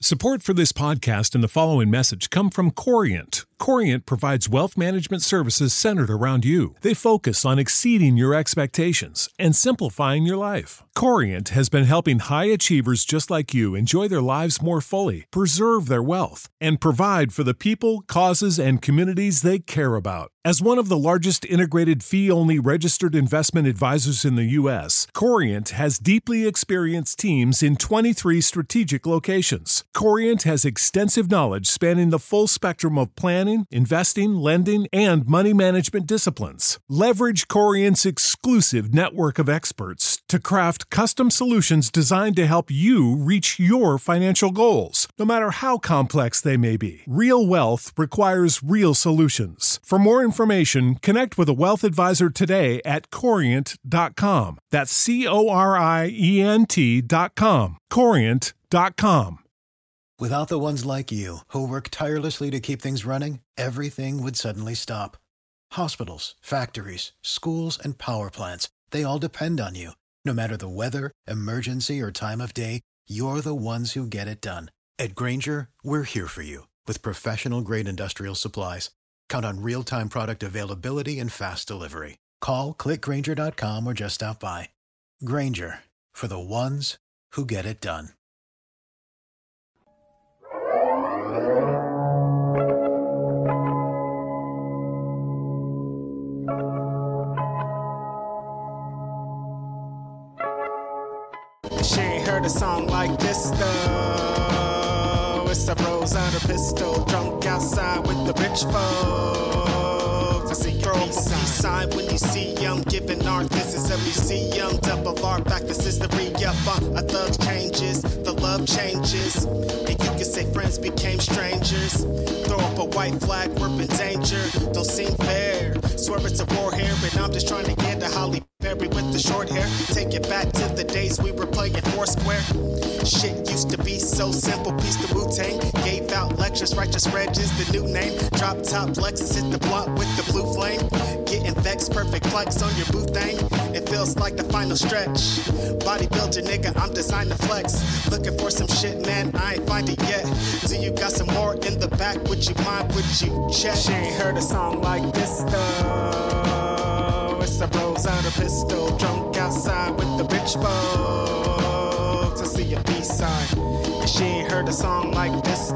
Support for this podcast and the following message come from Corient. Corient provides wealth management services centered around you. They focus on exceeding your expectations and simplifying your life. Corient has been helping high achievers just like you enjoy their lives more fully, preserve their wealth, and provide for the people, causes, and communities they care about. As one of the largest integrated fee-only registered investment advisors in the U.S., Corient has deeply experienced teams in 23 strategic locations. Corient has extensive knowledge spanning the full spectrum of planning, investing, lending, and money management disciplines. Leverage Corient's exclusive network of experts to craft custom solutions designed to help you reach your financial goals, no matter how complex they may be. Real wealth requires real solutions. For more information, connect with a wealth advisor today at Corient.com. That's Corient.com. Corient.com. Without the ones like you, who work tirelessly to keep things running, everything would suddenly stop. Hospitals, factories, schools, and power plants, they all depend on you. No matter the weather, emergency, or time of day, you're the ones who get it done. At Grainger, we're here for you with professional-grade industrial supplies. Count on real-time product availability and fast delivery. Call, click Grainger.com, or just stop by. Grainger, for the ones who get it done. She ain't heard a song like this though. It's a rose on her pistol, drunk outside with the rich folks. I see you throw up a peace sign when you see them giving art. This is a museum, double R back. This is the re-up. A thug changes, the love changes, and you can say friends became strangers. Throw up a white flag, we're in danger. Don't seem fair. Swear it's a war here, but I'm just trying to get to Holly Berry with the short hair. Take it back to the days we were playing Foursquare. Shit used to be so simple. Piece the Wu-Tang. Gave out lectures. Righteous Reg is the new name. Drop top Lexus. Hit the blunt with the blue flame. Getting vexed. Perfect flex on your boo thing. It feels like the final stretch. Bodybuilder nigga. I'm designed to flex. Looking for some shit, man. I ain't find it yet. Do you got some more in the back? Would you mind? Would you check? She ain't heard a song like this though. It's a rose on her pistol, drunk outside with the rich folks. I see a peace sign, and she ain't heard a song like this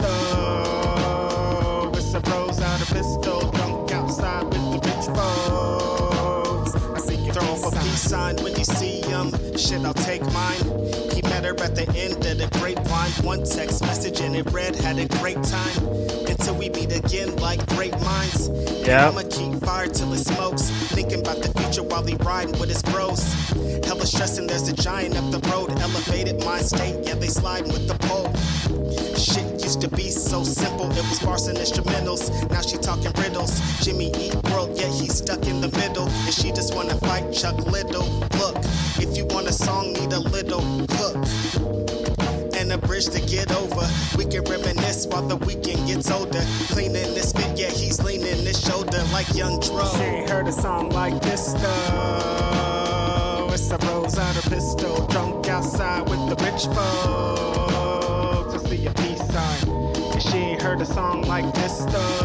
though. It's a rose on her pistol, drunk outside with the rich folks. I see you throw up a peace sign when you see him. Shit, I'll take mine. He met her at the end of the grapevine. One text message and it read, had a great time. Until we meet again like great minds. Yeah. I'ma keep fire till it smokes. Thinking about the future while he riding with his bros. Hella stressing, there's a giant up the road. Elevated mind state, yeah, they sliding with the pole. Shit used to be so simple. It was bars and instrumentals. Now she talking riddles. Jimmy Eat World, yeah, he's stuck in the middle. And she just wanna fight Chuck Liddell. Look, if you want a song, need a little hook and a bridge to get over. We can reminisce while the weekend gets older. Cleaning this fit, yeah, he's leaning his shoulder like young Dro. She ain't heard a song like this though. It's a rose on her pistol, drunk outside with the rich folks. I see a peace sign, and she ain't heard a song like this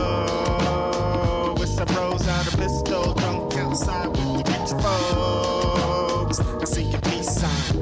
though. It's a rose on her pistol, drunk outside with the rich folks. I see a peace sign.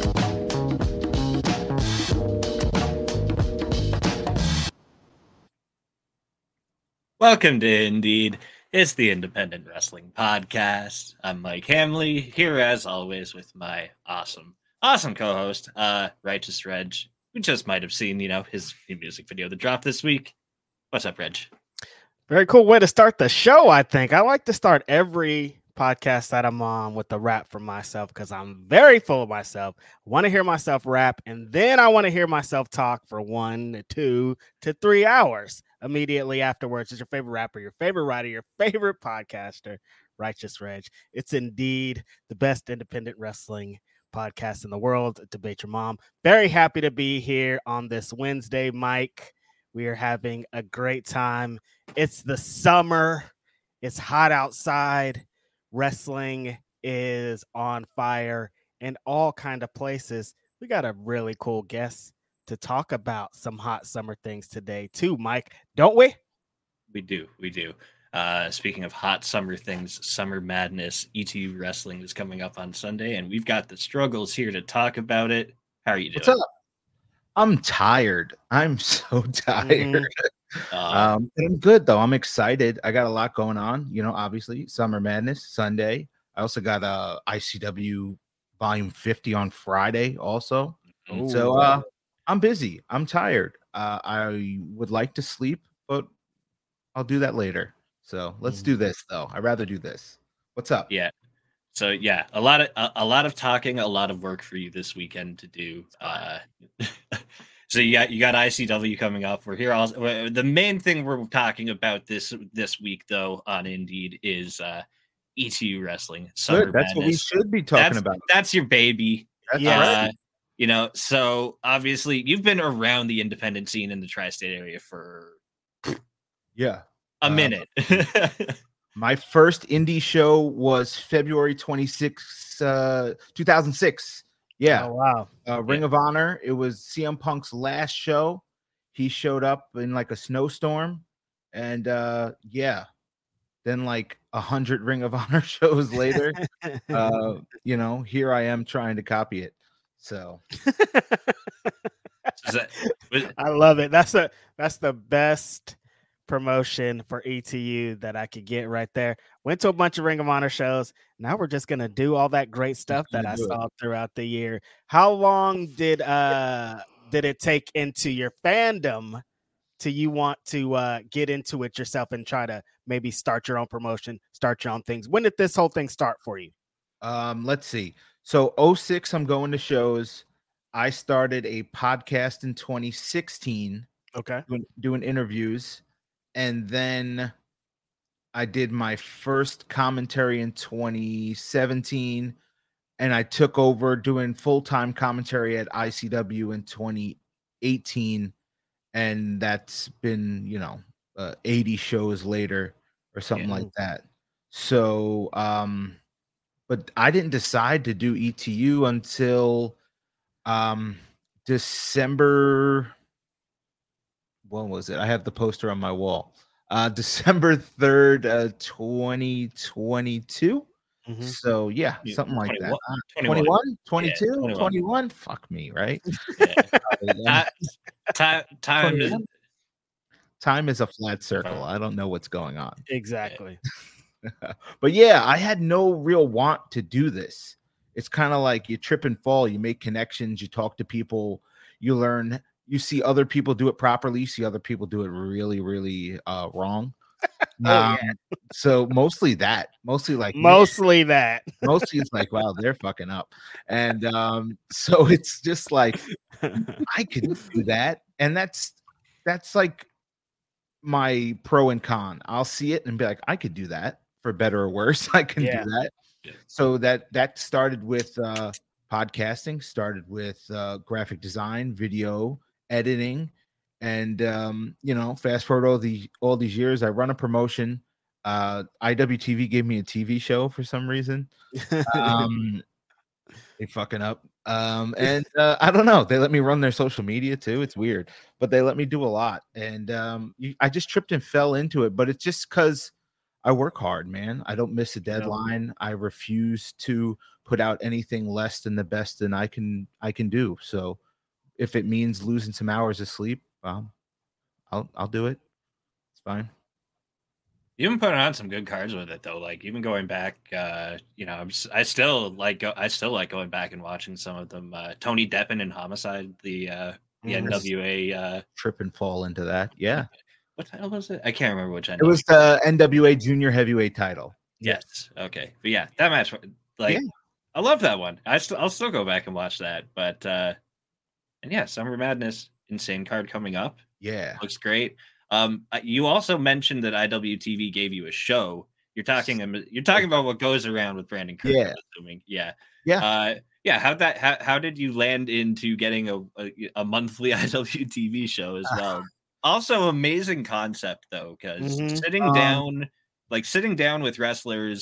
Welcome to Indeed. It's the Independent Wrestling Podcast. I'm Mike Hamley, here as always with my awesome co-host, Righteous Reg. We just might have seen, his new music video that dropped this week. What's up, Reg? Very cool way to start the show, I think. I like to start every podcast that I'm on with a rap for myself because I'm very full of myself. I want to hear myself rap, and then I want to hear myself talk for 1 to 2 to 3 hours immediately afterwards. Is your favorite rapper, your favorite writer, your favorite podcaster, Righteous Reg. It's indeed the best independent wrestling podcast in the world. Debate Your Mom. Very happy to be here on this Wednesday, Mike. We are having a great time. It's the summer. It's hot outside. Wrestling is on fire in all kind of places. We got a really cool guest to talk about some hot summer things today too, Mike, don't we? We do. Speaking of hot summer things, Summer Madness, ETU Wrestling is coming up on Sunday, and we've got the struggles here to talk about it. How are you doing? What's up? I'm tired. I'm so tired. I'm good though. I'm excited. I got a lot going on. Obviously Summer Madness Sunday. I also got ICW Volume 50 on Friday also. Ooh. So I'm busy. I'm tired. I would like to sleep, but I'll do that later. So let's do this though. I'd rather do this. What's up? Yeah. So yeah, a lot of talking, a lot of work for you this weekend to do. So you got ICW coming up. We're here also. The main thing we're talking about this week though on Indeed is ETU Wrestling. Summer Good. That's Madness. what we should be talking about. That's your baby. That's right. So obviously you've been around the independent scene in the tri-state area for a minute. My first indie show was February 26, 2006. Yeah. Oh, wow. Ring of Honor. It was CM Punk's last show. He showed up in like a snowstorm. And then like 100 Ring of Honor shows later, here I am trying to copy it. So I love it. That's the best promotion for ETU that I could get right there. Went to a bunch of Ring of Honor shows. Now we're just gonna do all that great stuff that I saw throughout the year. How long did it take into your fandom to you want to get into it yourself and try to maybe start your own promotion, start your own things? When did this whole thing start for you? Let's see. So 2006, I'm going to shows. I started a podcast in 2016. Okay. Doing interviews. And then I did my first commentary in 2017, and I took over doing full-time commentary at ICW in 2018, and that's been, 80 shows later or something like that. So, but I didn't decide to do ETU until December. When was it? I have the poster on my wall. December 3rd, 2022. So yeah, something like that. 21, 22, 21. Fuck me, right? Time is a flat circle. I don't know what's going on. Exactly. But yeah, I had no real want to do this. It's kind of like you trip and fall. You make connections. You talk to people. You learn. You see other people do it properly. You see other people do it really, really wrong. So mostly that. Mostly it's like, wow, they're fucking up. And so it's just like, I could do that. And that's like my pro and con. I'll see it and be like, I could do that for better or worse. I can do that. Yeah. So that started with podcasting, started with graphic design, video editing, and fast forward all these years, I run a promotion. IWTV gave me a TV show for some reason. They fucking up. And I don't know. They let me run their social media too. It's weird, but they let me do a lot. And I just tripped and fell into it. But it's just because I work hard, man. I don't miss a deadline. I refuse to put out anything less than the best that I can do. So if it means losing some hours of sleep, I'll do it. It's fine. You've been putting on some good cards with it, though. Like even going back, I still like going back and watching some of them. Tony Deppen and Homicide, the NWA trip and fall into that. Yeah. What title was it? I can't remember which. It was the NWA Junior Heavyweight title. Yes. Okay. But yeah, that match, I love that one. I'll still go back and watch that. But and yeah, Summer Madness, insane card coming up. Yeah, looks great. You also mentioned that IWTV gave you a show. You're talking about what goes around with Brandon Kirk. Yeah. I'm assuming. Yeah. Yeah. How did you land into getting a monthly IWTV show as well? Also, amazing concept though, because sitting down with wrestlers,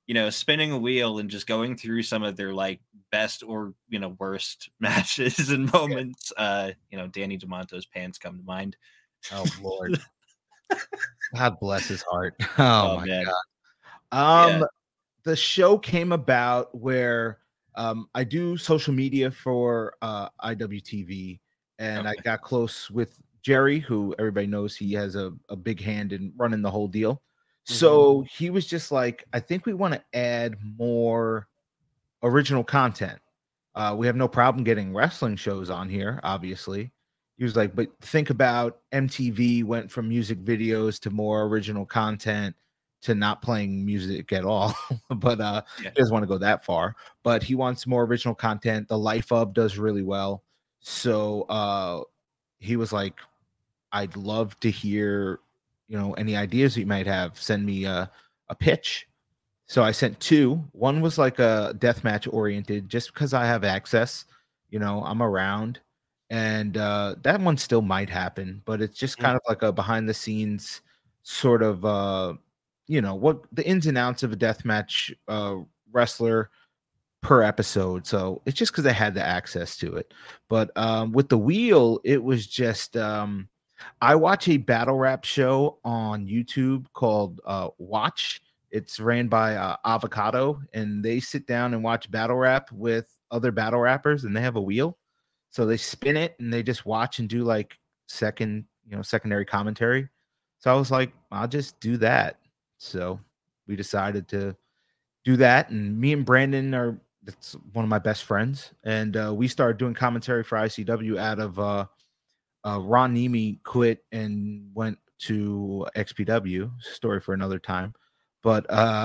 spinning a wheel and just going through some of their like best or worst matches and moments. Danny DeMonto's pants come to mind. Oh Lord. God bless his heart. Oh my man. God. The show came about where I do social media for IWTV, and I got close with Jerry, who everybody knows he has a big hand in running the whole deal. So he was just like, I think we want to add more original content. We have no problem getting wrestling shows on here, obviously. He was like, but think about MTV went from music videos to more original content to not playing music at all. But he doesn't want to go that far. But he wants more original content. The Life of does really well. So he was like, I'd love to hear any ideas you might have. Send me a pitch. So I sent 2. One was like a deathmatch oriented, just because I have access. I'm around, and that one still might happen, but it's just kind of like a behind the scenes sort of what the ins and outs of a deathmatch wrestler per episode. So it's just because I had the access to it. But with the wheel, it was just I watch a battle rap show on YouTube called Watch. It's ran by Avocado, and they sit down and watch battle rap with other battle rappers, and they have a wheel. So they spin it and they just watch and do like secondary commentary. So I was like, I'll just do that. So we decided to do that. And me and Brandon that's one of my best friends. And we started doing commentary for ICW out of Ron Nemi quit and went to XPW. Story for another time. But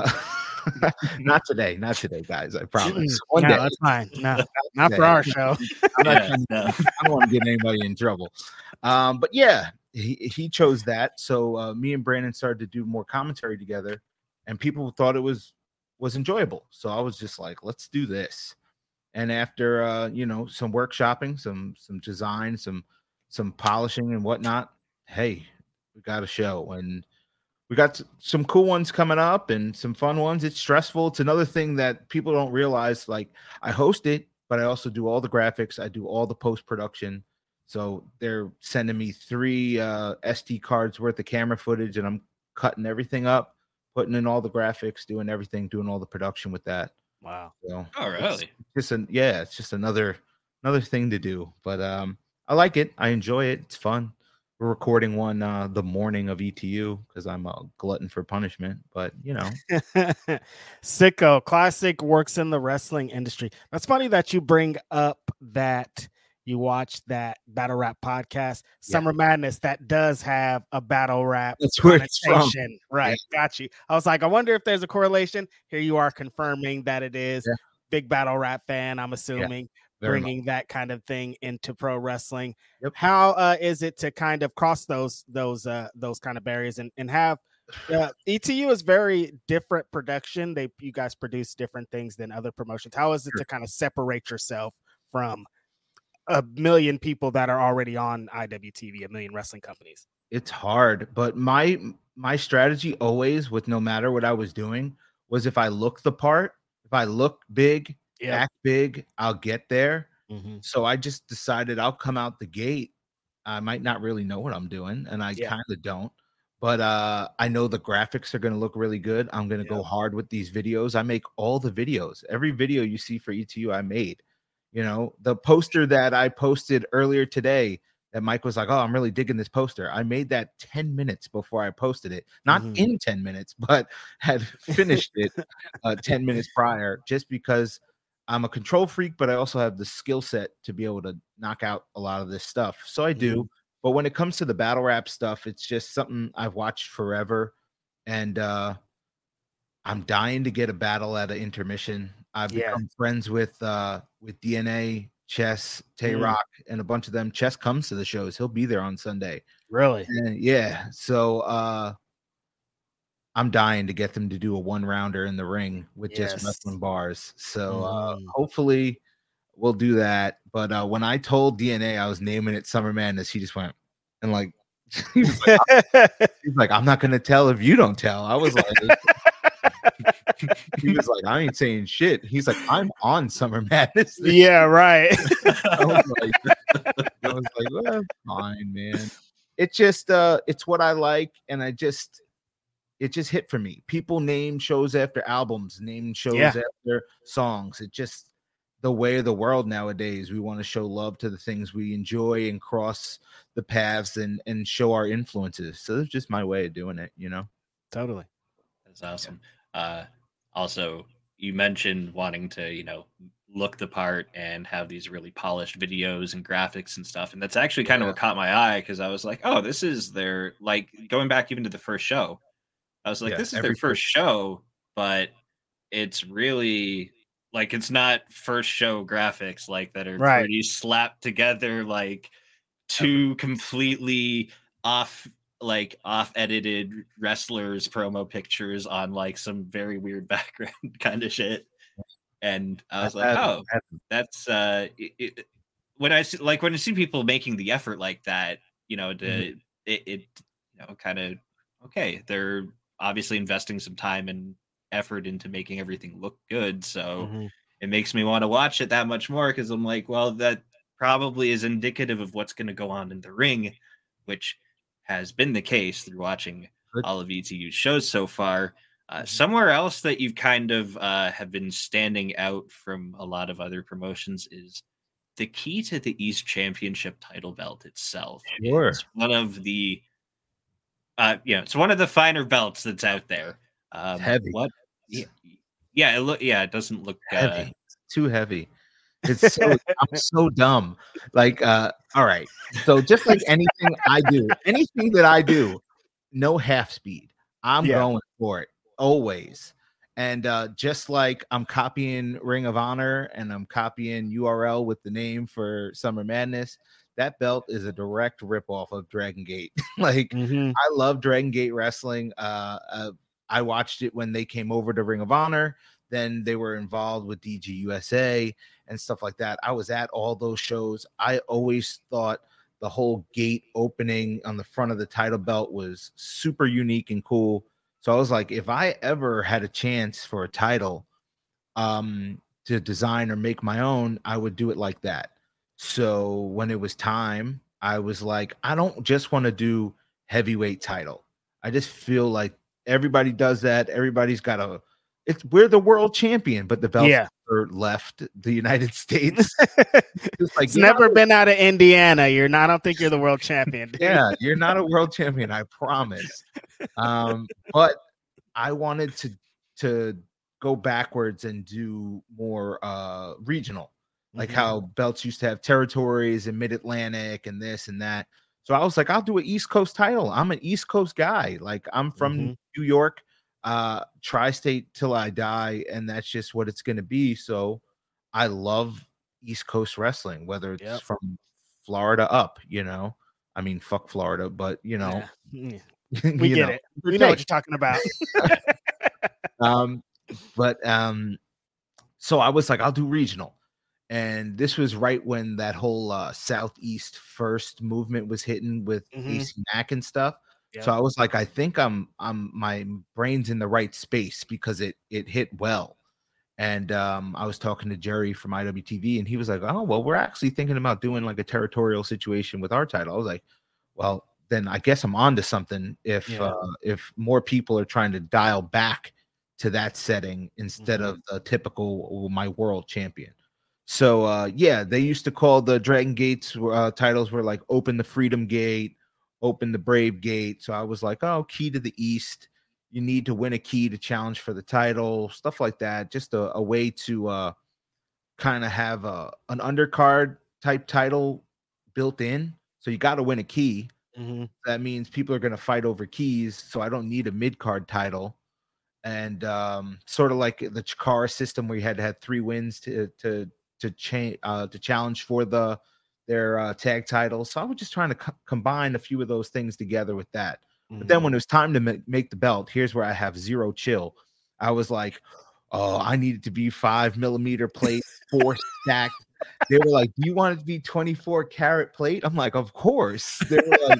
not today, guys. I promise. One day. That's fine. No, not for our show. I don't want to get anybody in trouble. But yeah, he chose that. So me and Brandon started to do more commentary together, and people thought it was enjoyable. So I was just like, let's do this. And after some workshopping, some design, some polishing and whatnot, hey, we got a show, and we got some cool ones coming up and some fun ones. It's stressful. It's another thing that people don't realize. Like, I host it, but I also do all the graphics. I do all the post-production. So they're sending me 3 SD cards worth of camera footage, and I'm cutting everything up, putting in all the graphics, doing everything, doing all the production with that. Wow. So oh, really? It's just another thing to do. But I like it. I enjoy it. It's fun. We're recording one the morning of ETU because I'm a glutton for punishment, but Sicko Classic works in the wrestling industry. That's funny that you bring up that you watch that battle rap podcast, Summer Madness, that does have a battle rap. That's where it's from. Right. Yeah. Got you. I was like, I wonder if there's a correlation. Here you are confirming that it is. Yeah. Big battle rap fan, I'm assuming. Yeah. Bringing that kind of thing into pro wrestling. Yep. How is it to kind of cross those kind of barriers and have ETU is very different production. You guys produce different things than other promotions. How is it to kind of separate yourself from a million people that are already on IWTV, a million wrestling companies? It's hard, but my strategy always, with no matter what I was doing, was if I look the part, if I look big, act big, I'll get there. So I just decided I'll come out the gate. I might not really know what I'm doing, and I kind of don't, but I know the graphics are going to look really good. I'm going to go hard with these videos. I make all the videos. Every video you see for ETU I made. The poster that I posted earlier today that Mike was like, oh, I'm really digging this poster. I made that 10 minutes before I posted it. Not in 10 minutes, but had finished it 10 minutes prior, just because I'm a control freak, but I also have the skill set to be able to knock out a lot of this stuff. So I do. But when it comes to the battle rap stuff, it's just something I've watched forever. And I'm dying to get a battle at an intermission. I've become friends with DNA, Chess, Tay Rock, and a bunch of them. Chess comes to the shows. He'll be there on Sunday. Really? And so I'm dying to get them to do a 1-rounder in the ring with just wrestling bars. So hopefully we'll do that. But when I told DNA I was naming it Summer Madness, he just went and like, he's like, I'm not going to tell if you don't tell. I was like, He was like, I ain't saying shit. He's like, I'm on Summer Madness. Yeah, right. I was like, well, fine, man. It just it's what I like, and it just hit for me. People name shows after albums, name shows after songs. It just the way of the world nowadays. We want to show love to the things we enjoy and cross the paths and show our influences. So it's just my way of doing it, you know. Totally. That's awesome. Also, you mentioned wanting to, look the part and have these really polished videos and graphics and stuff. And that's actually kind of what caught my eye, because I was like, oh, this is their, like, going back even to the first show. I was like, this is their first show, but it's really like, it's not first show graphics like that are pretty slapped together, like two completely off edited wrestlers promo pictures on like some very weird background kind of shit. And I was like, oh, that's when I see people making the effort like that, kind of, okay, they're obviously investing some time and effort into making everything look good. So it makes me want to watch it that much more, because I'm like, well, that probably is indicative of what's going to go on in the ring, which has been the case through watching all of ETU's shows so far. Somewhere else that you've kind of have been standing out from a lot of other promotions is the key to the East Championship title belt itself. Sure. It's one of the it's one of the finer belts that's out there. It's heavy. It doesn't look heavy. It's too heavy. It's so I'm so dumb. Like, all right. So just like anything that I do, no half speed. I'm going for it always. And just like I'm copying Ring of Honor and I'm copying URL with the name for Summer Madness, that belt is a direct ripoff of Dragon Gate. Like, I love Dragon Gate wrestling. I watched it when they came over to Ring of Honor. Then they were involved with DG USA and stuff like that. I was at all those shows. I always thought the whole gate opening on the front of the title belt was super unique and cool. So I was like, if I ever had a chance for a title to design or make my own, I would do it like that. So when it was time, I was like, I don't just want to do heavyweight title. I just feel like everybody does that. Everybody's got we're the world champion, but the belt left the United States. It's never been out of Indiana. I don't think you're the world champion. Dude. Yeah, you're not a world champion, I promise. But I wanted to go backwards and do more regional, like how belts used to have territories and Mid-Atlantic and this and that. So I was like, I'll do an East Coast title. I'm an East Coast guy. Like, I'm from New York. Tri-state till I die, and that's just what it's going to be. So I love East Coast wrestling, whether it's from Florida up, I mean, fuck Florida, but we get it. We know what you're talking about. So I was like, I'll do regional. And this was right when that whole Southeast First movement was hitting with AC Mack and stuff. So I was like, I think I'm my brain's in the right space, because it hit well. And I was talking to Jerry from IWTV, and he was like, oh, well, we're actually thinking about doing like a territorial situation with our title. I was like, well, then I guess I'm on to something if more people are trying to dial back to that setting instead of the typical my world champion. So they used to call the Dragon Gates titles were like Open the Freedom Gate, Open the Brave Gate. So I was like, oh, Key to the East. You need to win a key to challenge for the title, stuff like that. Just a way to kind of have an undercard type title built in. So you got to win a key. That means people are going to fight over keys. So I don't need a mid-card title. And sort of like the Chikara system, where you had to have 3 wins to challenge for their tag titles. So I was just trying to combine a few of those things together with that. But then when it was time to make the belt, here's where I have zero chill. I was like, oh, I need it to be 5mm plate, 4 stacked. They were like, do you want it to be 24 karat plate? I'm like, of course. They were like,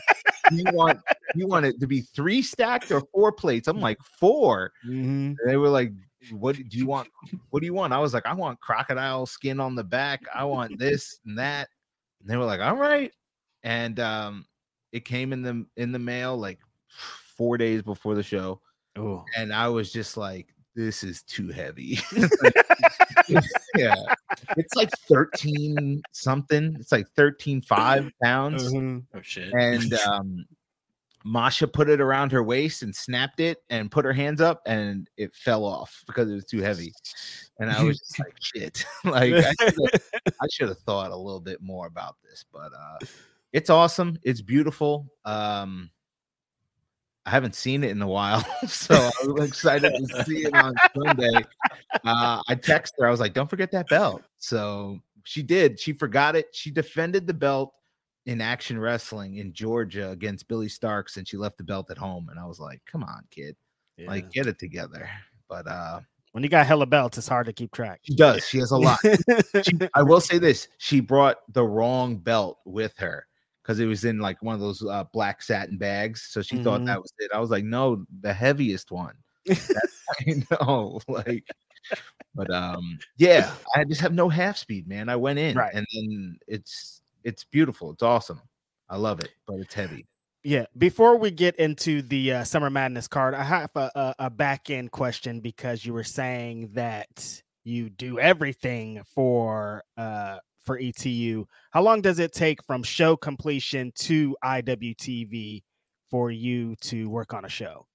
you want it to be 3 stacked or 4 plates? I'm like, 4. They were like, what do you want? What do you want? I was like, I want crocodile skin on the back. I want this and that. And they were like, all right. And it came in the mail like 4 days before the show. Oh, And I was just like, this is too heavy. Yeah. It's like 13 something. It's like 13.5 pounds. Oh shit. And Masha put it around her waist and snapped it and put her hands up, and it fell off because it was too heavy. And I was just like, shit. Like I should have thought a little bit more about this, but it's awesome. It's beautiful. I haven't seen it in a while, so I'm excited to see it on Sunday. I texted her. I was like, don't forget that belt. So she did. She forgot it. She defended the belt in Action Wrestling in Georgia against Billy Starks, and she left the belt at home. And I was like, come on, kid. yeah. Like, get it together. But when you got hella belts, it's hard to keep track. she does. She has a lot. I will say this. She brought the wrong belt with her because it was in like one of those black satin bags. So she thought that was it. I was like, no, the heaviest one. I know. Like, but yeah, I just have no half speed, man. I went in, and then it's beautiful. It's awesome. I love it, but it's heavy. Yeah. Before we get into the Summer Madness card, I have a back end question because you were saying that you do everything for ETU. How long does it take from show completion to IWTV for you to work on a show?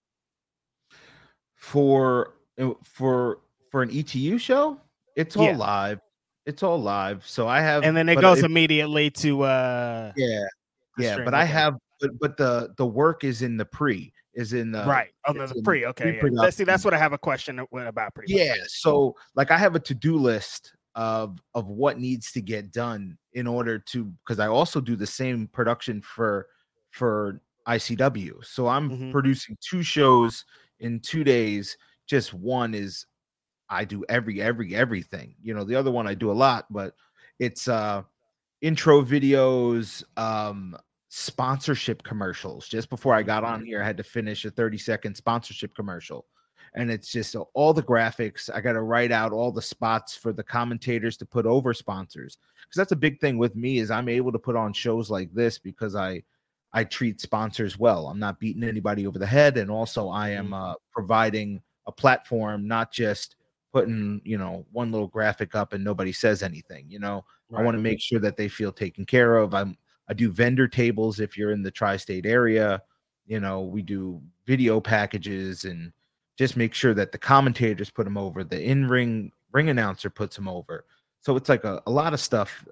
For an ETU show, it's all live. It's all live. So I have, and then it goes immediately to but I have, but the work is in the pre, is in the the pre. Okay, yeah. See, that's what I have a question about. Pretty much. So like I have a to-do list of what needs to get done in order to, because I also do the same production for ICW. So I'm producing 2 shows in 2 days. Just one is I do everything. You know, the other one I do a lot, but it's intro videos, sponsorship commercials. Just before I got on here, I had to finish a 30-second sponsorship commercial. And it's just all the graphics. I got to write out all the spots for the commentators to put over sponsors. Because that's a big thing with me, is I'm able to put on shows like this because I treat sponsors well. I'm not beating anybody over the head. And also I am providing a platform, not just putting, one little graphic up and nobody says anything. I want to make sure that they feel taken care of. I do vendor tables if you're in the tri-state area. We do video packages and just make sure that the commentators put them over, the in-ring ring announcer puts them over. So it's like a lot of stuff,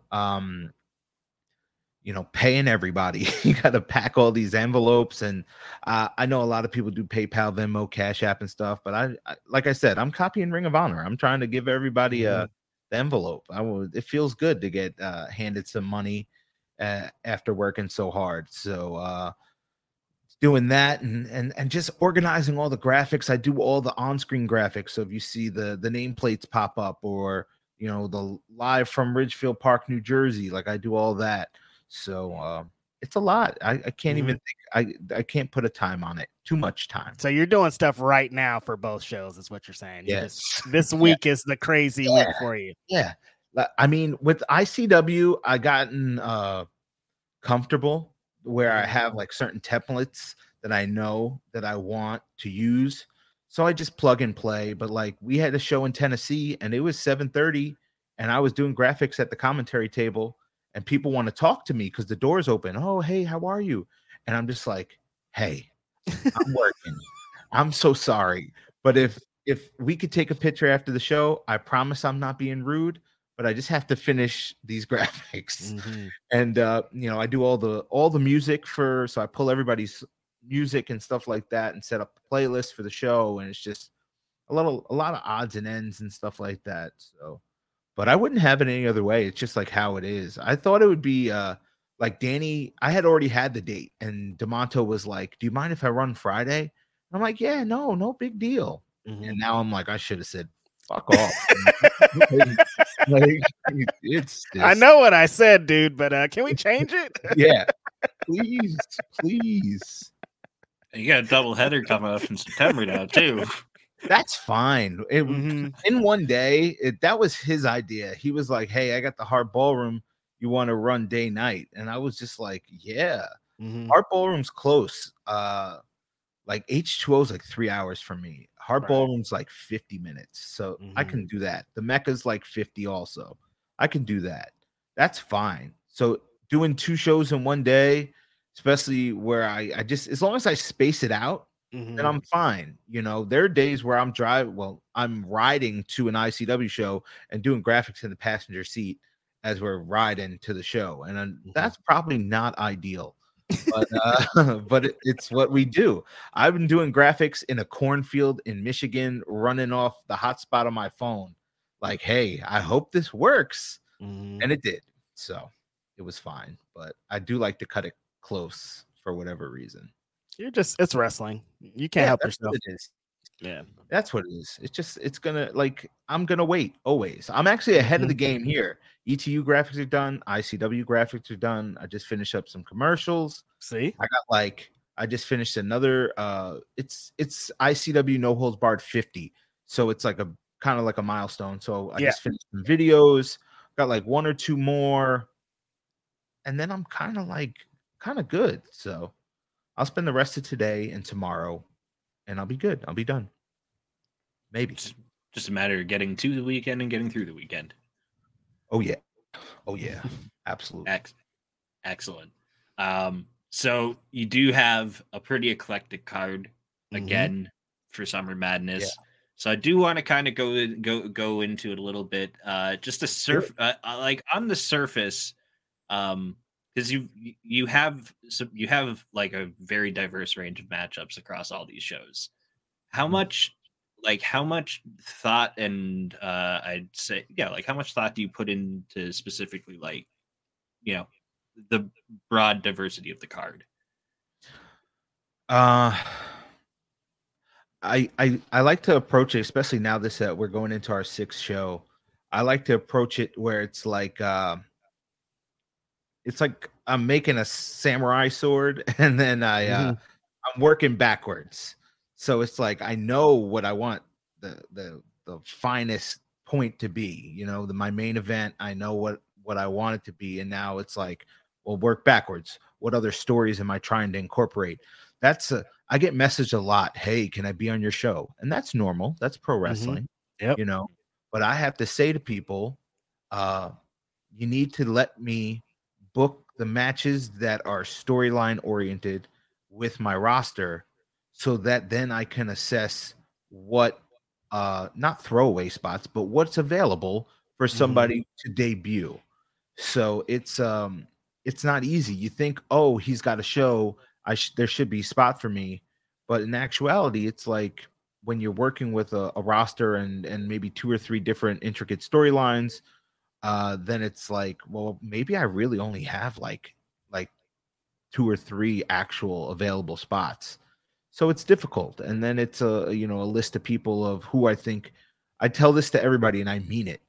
paying everybody. You got to pack all these envelopes. And I know a lot of people do PayPal, Venmo, Cash App and stuff. But I like I said, I'm copying Ring of Honor. I'm trying to give everybody the envelope. It feels good to get handed some money after working so hard. So doing that and just organizing all the graphics. I do all the on-screen graphics. So if you see the nameplates pop up, or the live from Ridgefield Park, New Jersey, like I do all that. So it's a lot. I can't even think. I can't put a time on it. Too much time. So you're doing stuff right now for both shows, is what you're saying. Yes. This week is the crazy week for you. Yeah. I mean, with ICW, I gotten comfortable where I have like certain templates that I know that I want to use. So I just plug and play. But like we had a show in Tennessee and it was 7:30 and I was doing graphics at the commentary table and people want to talk to me because the door's open. Oh, hey, how are you? And I'm just like, hey, I'm working. I'm so sorry. But if we could take a picture after the show, I promise I'm not being rude. But I just have to finish these graphics. And I do all the music so I pull everybody's music and stuff like that and set up a playlist for the show, and it's just a lot of odds and ends and stuff like that. So, but I wouldn't have it any other way. It's just like how it is. I thought it would be like Danny. I had already had the date, and DeMonto was like, "Do you mind if I run Friday?" And I'm like, "Yeah, no big deal." And now I'm like, I should have said, "Fuck off." Like, it's just, I know what I said, dude, but can we change it? Yeah, please. You got a double header coming up in September now too. That's fine. In one day, that was his idea. He was like, "Hey, I got the Hart Ballroom. You want to run day night?" And I was just like, "Yeah." Hart Ballroom's close. Like H2O is like 3 hours from me. Hart Ballroom's like 50 minutes, so I can do that. The Mecca's like 50 also. I can do that. That's fine. So doing 2 shows in one day, especially where I just, as long as I space it out, then I'm fine. You know, there are days where I'm riding to an ICW show and doing graphics in the passenger seat as we're riding to the show. And that's probably not ideal, but it's what we do. I've been doing graphics in a cornfield in Michigan, running off the hotspot on my phone. Like, hey, I hope this works. And it did. So it was fine. But I do like to cut it close for whatever reason. It's wrestling. You can't help yourself. It is. Yeah, that's what it is. It's gonna, like, I'm gonna wait always. I'm actually ahead of the game here. ETU graphics are done. ICW graphics are done. I just finished up some commercials. See, I just finished another. It's ICW No Holds Barred 50. So it's like a kind of like a milestone. So I just finished some videos. Got like 1 or 2 more, and then I'm kind of good. So I'll spend the rest of today and tomorrow, and I'll be good. I'll be done. Maybe. Just a matter of getting to the weekend and getting through the weekend. Oh yeah. Absolutely. Excellent. So you do have a pretty eclectic card again for Summer Madness. Yeah. So I do want to kind of go into it a little bit. Just to like on the surface, because you have like a very diverse range of matchups across all these shows. How much thought and I'd say how much thought do you put into specifically, like, you know, the broad diversity of the card? I like to approach it, especially now that we're going into our 6th show. I like to approach it where it's like I'm making a samurai sword, and then I'm working backwards. So it's like I know what I want the finest point to be. You know, my main event. I know what I want it to be, and now it's like, well, work backwards. What other stories am I trying to incorporate? I get messaged a lot. Hey, can I be on your show? And that's normal. That's pro wrestling. You know, but I have to say to people, you need to let me book the matches that are storyline oriented with my roster, so that then I can assess what not throwaway spots, but what's available for somebody to debut. So it's not easy. You think, oh, he's got a show, there should be a spot for me. But in actuality, it's like when you're working with a roster and maybe 2 or 3 different intricate storylines, then it's like, well, maybe I really only have like 2 or 3 actual available spots. So it's difficult. And then it's a list of people of who I think. I tell this to everybody, and I mean it.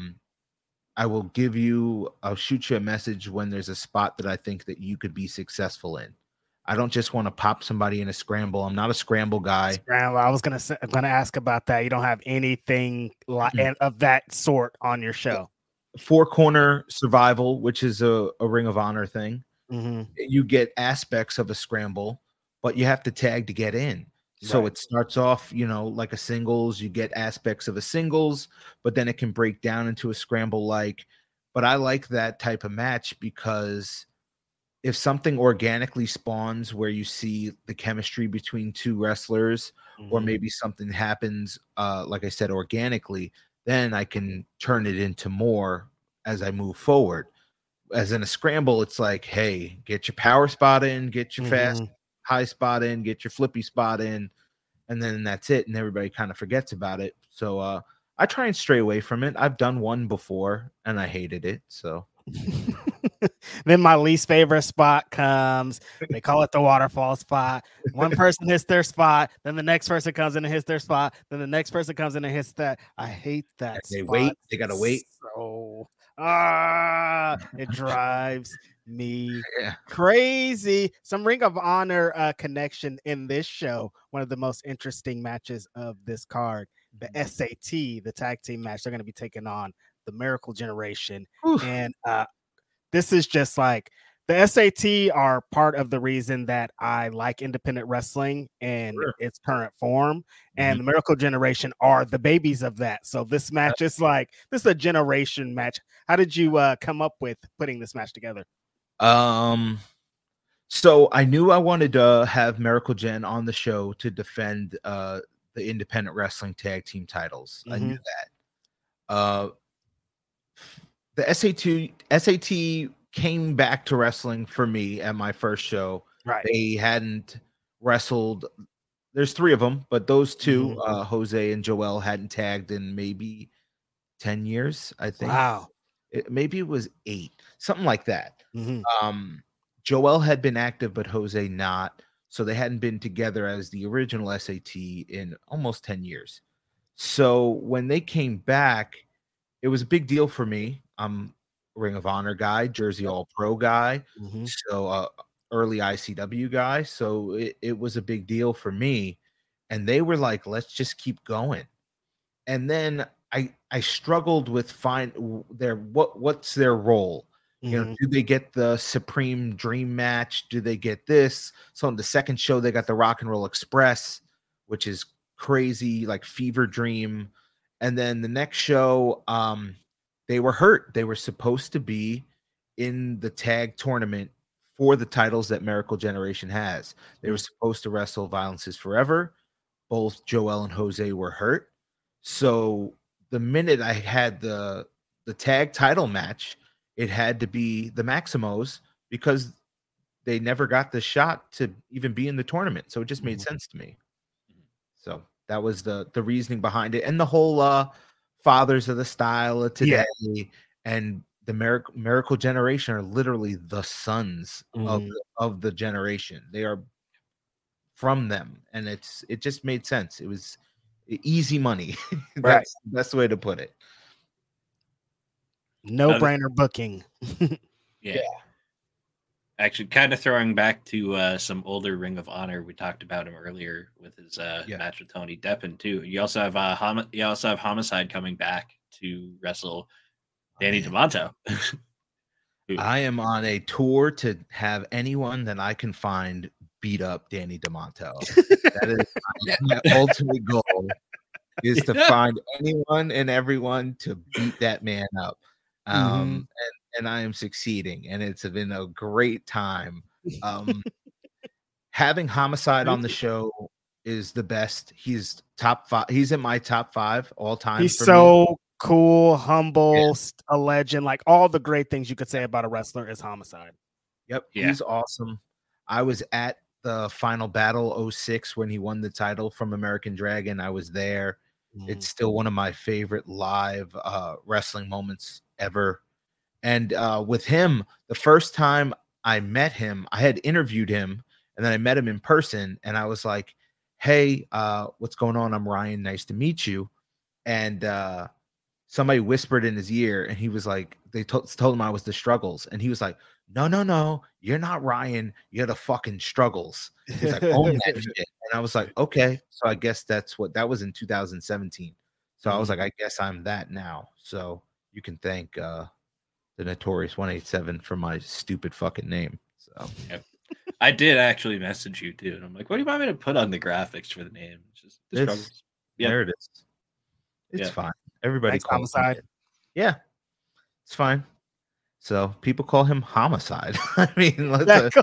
I'll shoot you a message when there's a spot that I think that you could be successful in. I don't just want to pop somebody in a scramble. I'm not a scramble guy. I was gonna ask about that. You don't have anything of that sort on your show. 4-corner survival, which is a Ring of Honor thing. You get aspects of a scramble, but you have to tag to get in. So it starts off, like a singles. You get aspects of a singles, but then it can break down into a scramble. But I like that type of match, because if something organically spawns where you see the chemistry between 2 wrestlers, or maybe something happens, like I said, organically, then I can turn it into more as I move forward. As in a scramble, it's like, hey, get your power spot in, get your fast high spot in, get your flippy spot in, and then that's it, and everybody kind of forgets about it. So I try and stray away from it. I've done one before and I hated it. So then my least favorite spot comes. They call it the waterfall spot. One person hits their spot, then the next person comes in and hits their spot, then the next person comes in and hits that. I hate that. They wait. They gotta wait. So It drives me Yeah. crazy. Some Ring of Honor connection in this show. One of the most interesting matches of this card. The SAT, the tag team match. They're going to be taking on the Miracle Generation. Oof. And this is just like the SAT are part of the reason that I like independent wrestling in its current form. And the Miracle Generation are the babies of that. So this match is like, this is a generation match. How did you come up with putting this match together? So I knew I wanted to have Miracle Gen on the show to defend the independent wrestling tag team titles. I knew that. The SAT came back to wrestling for me at my first show. Right. They hadn't wrestled. There's 3 of them, but those 2, Jose and Joel, hadn't tagged in maybe 10 years, I think. Wow. Maybe it was 8, something like that. Joel had been active, but Jose not. So they hadn't been together as the original SAT in almost 10 years. So when they came back, it was a big deal for me. I'm a Ring of Honor guy, Jersey All Pro guy, so early ICW guy. So it was a big deal for me. And they were like, let's just keep going. And then I struggled with what's their role. You know, do they get the Supreme Dream match? Do they get this? So on the second show, they got the Rock and Roll Express, which is crazy, like Fever Dream. And then the next show, they were hurt. They were supposed to be in the tag tournament for the titles that Miracle Generation has. They were supposed to wrestle Violence is Forever. Both Joel and Jose were hurt. So the minute I had the tag title match, it had to be the Maximos because they never got the shot to even be in the tournament. So it just made sense to me. So that was the reasoning behind it. And the whole fathers of the style of today and the Miracle Generation are literally the sons of the generation. They are from them. And it just made sense. It was easy money. That's the best way to put it. No-brainer booking. Yeah. Actually, kind of throwing back to some older Ring of Honor. We talked about him earlier with his match with Tony Deppen too. You also have Homicide coming back to wrestle Danny Demanto. I am on a tour to have anyone that I can find beat up Danny Demanto. That is my ultimate goal, is to find anyone and everyone to beat that man up. And I am succeeding, and it's been a great time. Having Homicide on the show is the best. He's top 5. He's in my top 5 all time. He's so cool, humble, a legend. Like all the great things you could say about a wrestler is Homicide. Yep, he's awesome. I was at the Final Battle 06 when he won the title from American Dragon. I was there. It's still one of my favorite live wrestling moments ever. And with him, the first time I met him, I had interviewed him, and then I met him in person, and I was like, hey, what's going on? I'm Ryan. Nice to meet you. And somebody whispered in his ear, and he was like, they told him I was the Struggles. And he was like, no, you're not Ryan. You're the fucking Struggles. He's like, own that shit. And I was like, okay. So I guess that was in 2017. So I was like, I guess I'm that now. So you can thank the Notorious 187 for my stupid fucking name. So I did actually message you too, and I'm like, what do you want me to put on the graphics for the name? It's just the Struggles. There it is. It's fine. Everybody calls Homicide. Yeah, it's fine. So people call him Homicide. I mean,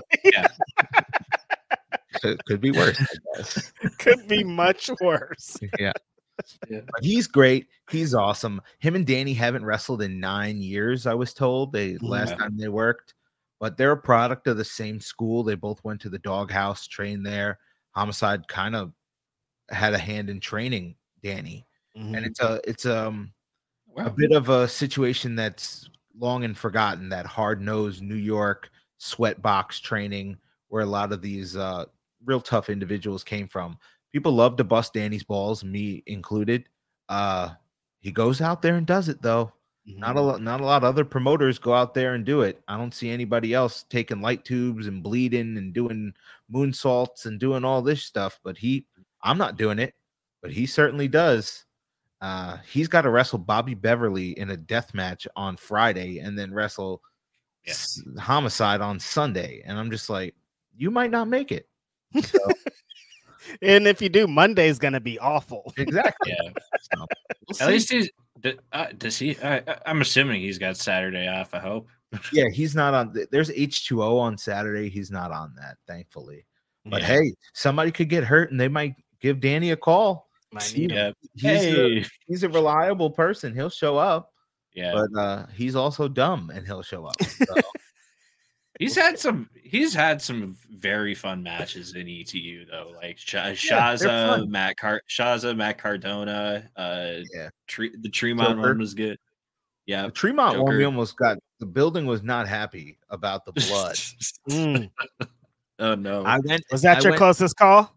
could be worse, I guess. Could be much worse. Yeah. But he's great. He's awesome. Him and Danny haven't wrestled in 9 years, I was told. Last time they worked, but they're a product of the same school. They both went to the Doghouse, trained there. Homicide kind of had a hand in training Danny, and it's a bit of a situation that's long and forgotten. That hard-nosed New York sweatbox training, where a lot of these real tough individuals came from. People love to bust Danny's balls, me included. He goes out there and does it, though. Not a lot of other promoters go out there and do it. I don't see anybody else taking light tubes and bleeding and doing moonsaults and doing all this stuff. But I'm not doing it, but he certainly does. He's got to wrestle Bobby Beverly in a death match on Friday and then wrestle Homicide on Sunday. And I'm just like, you might not make it. So, and if you do, Monday's going to be awful. Exactly. Yeah. So, at least he's does he? I'm assuming he's got Saturday off. I hope. Yeah, he's not on. There's H2O on Saturday. He's not on that, thankfully. But hey, somebody could get hurt, and they might give Danny a call. Might need him. He's a reliable person. He'll show up. Yeah, but he's also dumb, and he'll show up. So. He's had some very fun matches in ETU though, like Shaza, Matt Cardona, the Tremont one was good. Yeah, the Tremont one we almost got. The building was not happy about the blood. Oh no! Was that your closest call?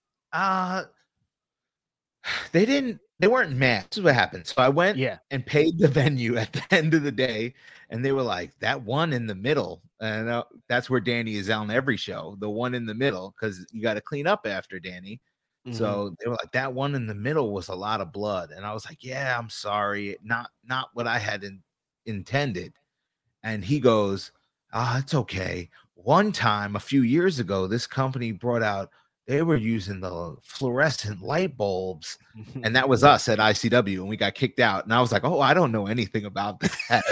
They weren't mad. This is what happened. So I went and paid the venue at the end of the day, and they were like, that one in the middle. And that's where Danny is on every show, the one in the middle, because you got to clean up after Danny. Mm-hmm. So they were like, that one in the middle was a lot of blood. And I was like, yeah, I'm sorry. Not what I had intended. And he goes, it's okay. One time, a few years ago, this company brought out, they were using the fluorescent light bulbs, and that was us at ICW, and we got kicked out. And I was like, "Oh, I don't know anything about that."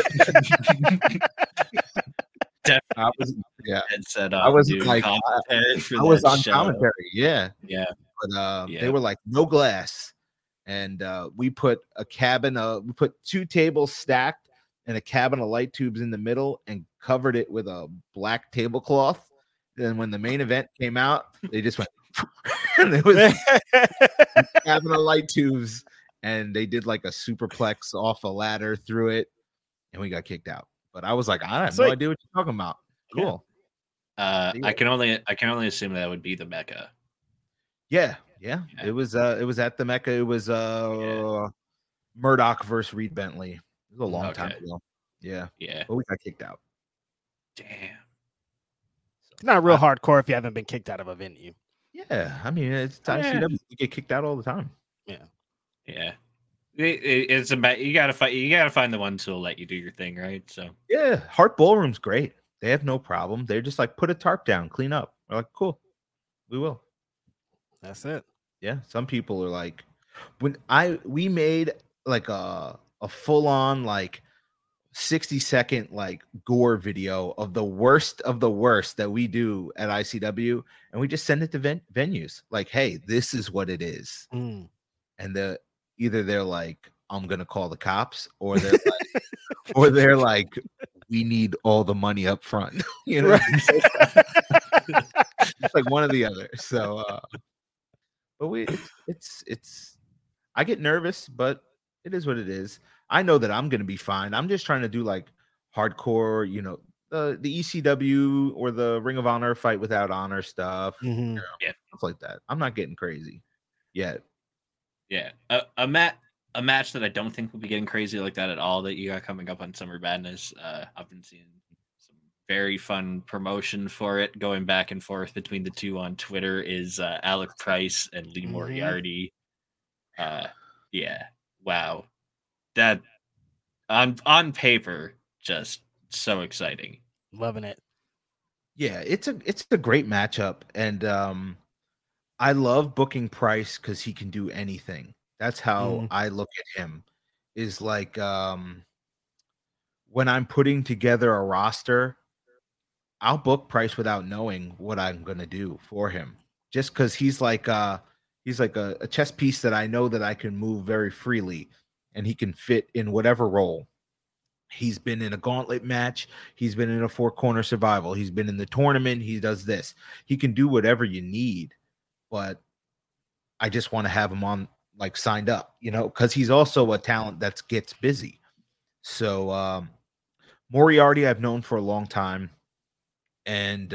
I was on commentary, yeah. But they were like, "No glass," and we put a cabin. We put 2 tables stacked and a cabin of light tubes in the middle, and covered it with a black tablecloth. Then when the main event came out, they just went. And it was having a light tubes, and they did like a superplex off a ladder through it, and we got kicked out. But I was like, I have no idea what you're talking about. Cool. I can only assume that would be the Mecca. Yeah. It was at the Mecca. It was Murdoch versus Reed Bentley. It was a long time ago. Yeah. But we got kicked out. Damn. It's not real hardcore if you haven't been kicked out of a venue. Yeah, I mean, it's ICW. You get kicked out all the time. Yeah. It's about you gotta find the ones who'll let you do your thing, right? So yeah, Heart Ballroom's great. They have no problem. They're just like, put a tarp down, clean up. We're like, cool, we will. That's it. Yeah, some people are like, we made like a full on like 60-second like gore video of the worst that we do at ICW, and we just send it to venues like, hey, this is what it is. And either they're like, I'm gonna call the cops, or they're like, we need all the money up front. You know, it's like one or the other. So but it's I get nervous, but it is what it is. I know that I'm going to be fine. I'm just trying to do like hardcore, the ECW or the Ring of Honor Fight Without Honor stuff. Stuff like that. I'm not getting crazy yet. Yeah. A match that I don't think will be getting crazy like that at all that you got coming up on Summer Madness. I've been seeing some very fun promotion for it going back and forth between the two on Twitter is Alec Price and Lee Moriarty. Yeah. Wow. That on paper, just so exciting. Loving it. Yeah, it's a great matchup, and I love booking Price because he can do anything. That's how I look at him. Is like when I'm putting together a roster, I'll book Price without knowing what I'm gonna do for him, just because he's like a chess piece that I know that I can move very freely. And he can fit in whatever role. He's been in a gauntlet match. He's been in a 4-corner survival. He's been in the tournament. He does this. He can do whatever you need, but I just want to have him on, like, signed up, because he's also a talent that gets busy. So Moriarty I've known for a long time, and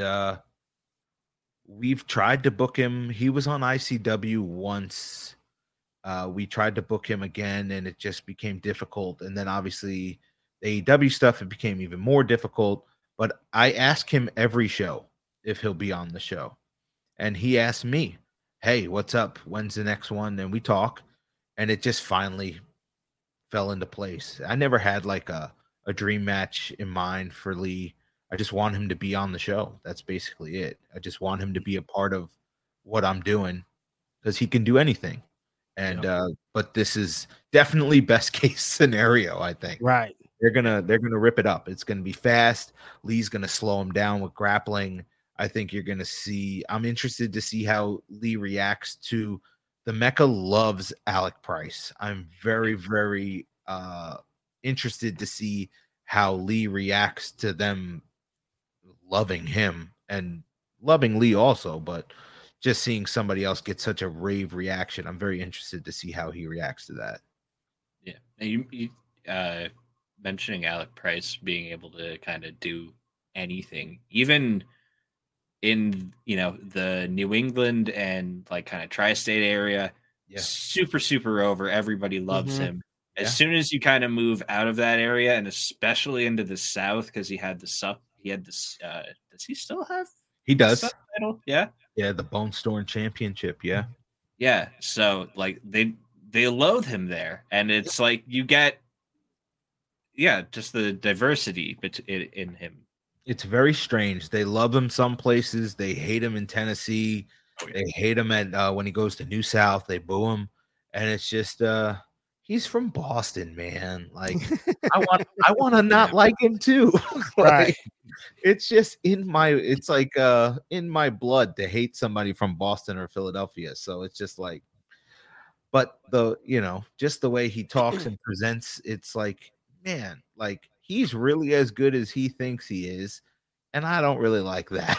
we've tried to book him. He was on ICW once. We tried to book him again, and it just became difficult. And then obviously The AEW stuff, it became even more difficult. But I ask him every show if he'll be on the show. And he asked me, hey, what's up? When's the next one? And we talk. And it just finally fell into place. I never had like a dream match in mind for Lee. I just want him to be on the show. That's basically it. I just want him to be a part of what I'm doing because he can do anything. And but this is definitely best case scenario, I think. Right. They're gonna rip it up. It's gonna be fast. Lee's gonna slow him down with grappling. I think you're gonna see. I'm interested to see how Lee reacts to the Mecca loves Alec Price. I'm very, very interested to see how Lee reacts to them loving him and loving Lee also, but just seeing somebody else get such a rave reaction, I'm very interested to see how he reacts to that. Yeah. You mentioning Alec Price being able to kind of do anything, even in, the New England and like kind of tri-state area, super, super over. Everybody loves him. As soon as you kind of move out of that area, and especially into the South, because he had this, does he still have? He does. Title? Yeah. Yeah. The Bone Storm Championship. Yeah. Yeah. So like they loathe him there, and it's like you get, just the diversity in him. It's very strange. They love him some places. They hate him in Tennessee. They hate him at when he goes to New South. They boo him, and it's just he's from Boston, man. Like I want to not like him too. Right. It's just in my blood to hate somebody from Boston or Philadelphia. So it's just like, but just the way he talks and presents, it's like, man, like he's really as good as he thinks he is. And I don't really like that.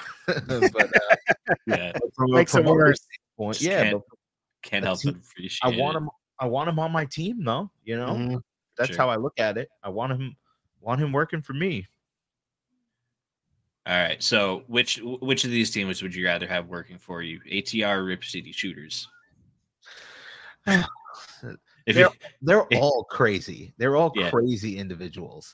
But makes it worse. Point, can't help but appreciate I want him on my team though. That's how I look at it. I want him working for me. All right. So which of these teams would you rather have working for you? ATR or Rip City Shooters? They're all crazy. They're all crazy individuals.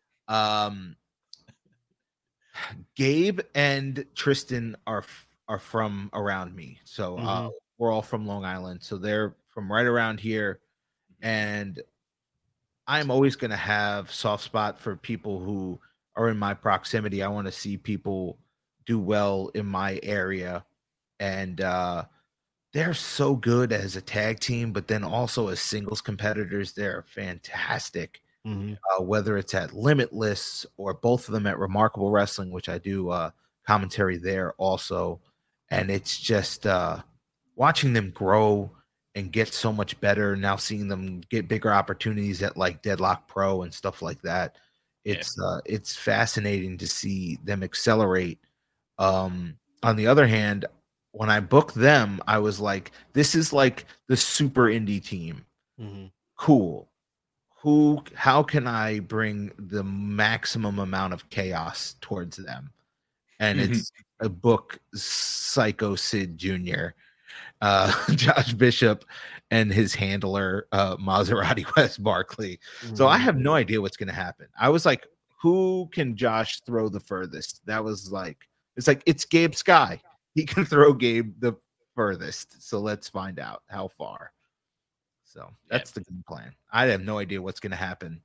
Gabe and Tristan are from around me. So we're all from Long Island. So they're from right around here. And I'm always going to have soft spot for people who are in my proximity. I want to see people do well in my area. And they're so good as a tag team, but then also as singles competitors, they're fantastic. Whether it's at Limitless or both of them at Remarkable Wrestling, which I do commentary there also. And it's just watching them grow and get so much better. Now seeing them get bigger opportunities at like Deadlock Pro and stuff like that. It's fascinating to see them accelerate. On the other hand, when I booked them, I was like, this is like the super indie team. Cool. How can I bring the maximum amount of chaos towards them? And it's a book, Psycho Sid Jr., Josh Bishop, and his handler, Maserati Wes Barkley. So I have no idea what's going to happen. I was like, who can Josh throw the furthest? That was like, it's Gabe Sky. He can throw Gabe the furthest. So let's find out how far. So that's the game plan. I have no idea what's going to happen.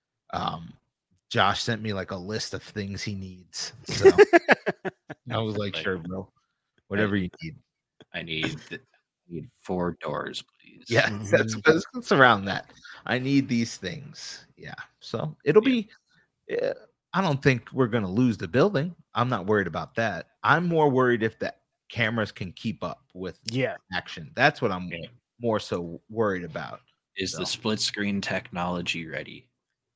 Josh sent me like a list of things he needs. So I was like, sure, bro, whatever you need. I need 4 doors, please. Yeah, that's around that. I need these things. Yeah. So it'll be, I don't think we're going to lose the building. I'm not worried about that. I'm more worried if the cameras can keep up with action. That's what I'm more so worried about. Is the split screen technology ready?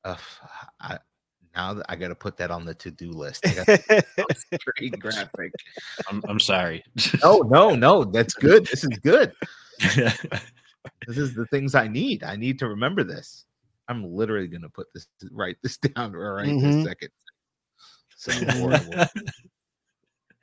Now that I got to put that on the to-do list. Very graphic. I'm sorry. No, that's good. This is good. This is the things I need. I need to remember this. I'm literally going to write this down this second. So horrible.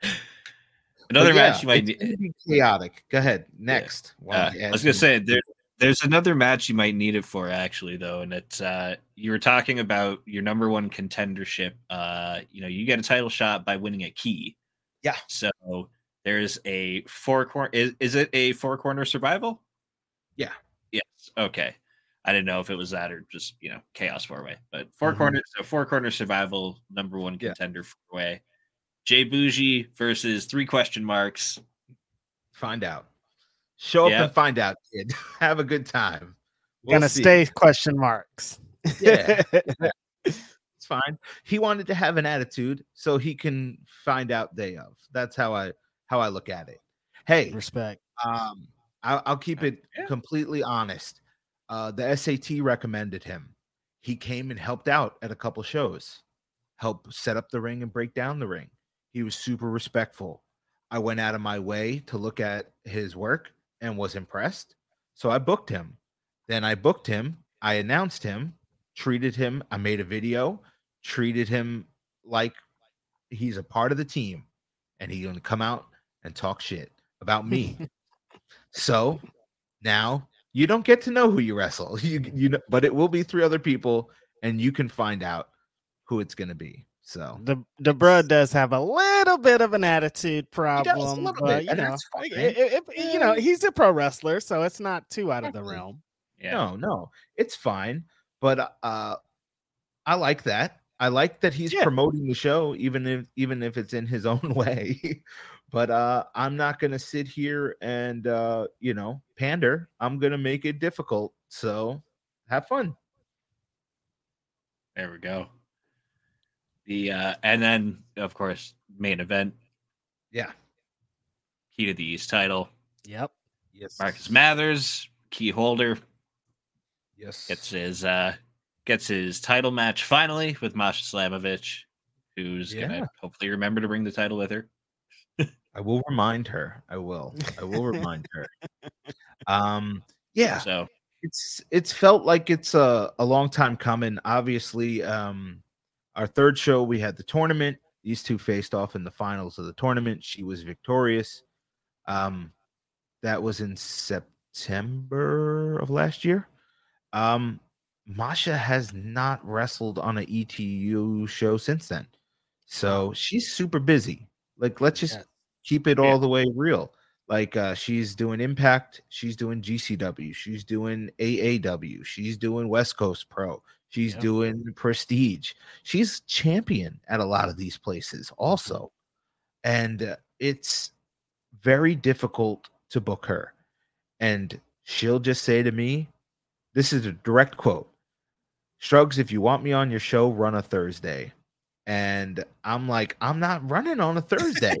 Another match you might be chaotic. Go ahead. Next. I was going to say There's another match you might need it for, actually, though, and it's you were talking about your number one contendership. You get a title shot by winning a key. Yeah. So there's a four corner. Is it a four corner survival? Yeah. Yes. Okay. I didn't know if it was that or just chaos four way, but four corners. So four corner survival, number one contender four way. Jay Bougie versus 3 question marks. Find out. Show up and find out, kid. Have a good time. Gonna stay question marks. Yeah. It's fine. He wanted to have an attitude so he can find out day of. That's how I look at it. Hey, respect. I'll keep it completely honest. The SAT recommended him. He came and helped out at a couple shows, helped set up the ring and break down the ring. He was super respectful. I went out of my way to look at his work and was impressed. So I booked him. Then I booked him. I announced him, treated him. I made a video, treated him like he's a part of the team. And he's going to come out and talk shit about me. So now you don't get to know who you wrestle, but it will be 3 other people, and you can find out who it's going to be. So the bro does have a little bit of an attitude problem, but he's a pro wrestler, so it's not too out of the realm. Yeah. No, it's fine. But I like that. I like that he's promoting the show, even if it's in his own way. But I'm not gonna sit here and pander. I'm gonna make it difficult. So have fun. There we go. And then of course main event. Yeah. Key to the East title. Yep. Yes. Marcus Mathers, key holder. Yes. Gets his title match finally with Masha Slamovich, who's gonna hopefully remember to bring the title with her. I will remind her. I will remind her. Yeah. So it's felt like it's a long time coming. Obviously, our third show, we had the tournament. These two faced off in the finals of the tournament. She was victorious. That was in September of last year. Masha has not wrestled on an ETU show since then. So she's super busy. Like, let's just keep it all the way real. Like, she's doing Impact. She's doing GCW. She's doing AAW. She's doing West Coast Pro. She's doing Prestige. She's champion at a lot of these places also. And it's very difficult to book her. And she'll just say to me, this is a direct quote, "Shrugs, if you want me on your show, run a Thursday." And I'm like, I'm not running on a Thursday.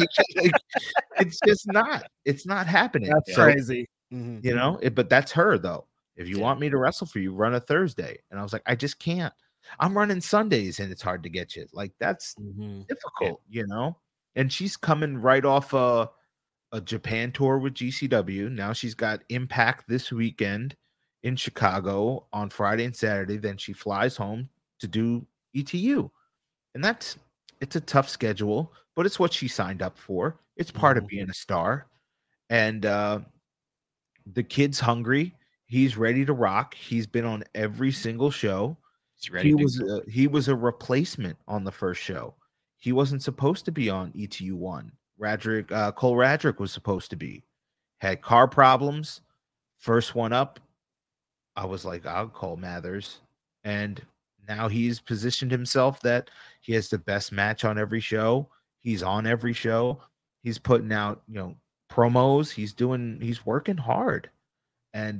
It's just not. It's not happening. That's crazy. But that's her, though. If you want me to wrestle for you, run a Thursday. And I was like, I just can't. I'm running Sundays, and it's hard to get you. Like, that's difficult, And she's coming right off a Japan tour with GCW. Now she's got Impact this weekend in Chicago on Friday and Saturday. Then she flies home to do ETU. And it's a tough schedule, but it's what she signed up for. It's part of being a star. And the kid's hungry. He's ready to rock. He's been on every single show. He was a replacement on the first show. He wasn't supposed to be on ETU 1. Cole Radrick was supposed to be. Had car problems. First one up, I was like, I'll call Mathers. And now he's positioned himself that he has the best match on every show. He's on every show. He's putting out, promos. He's working hard. And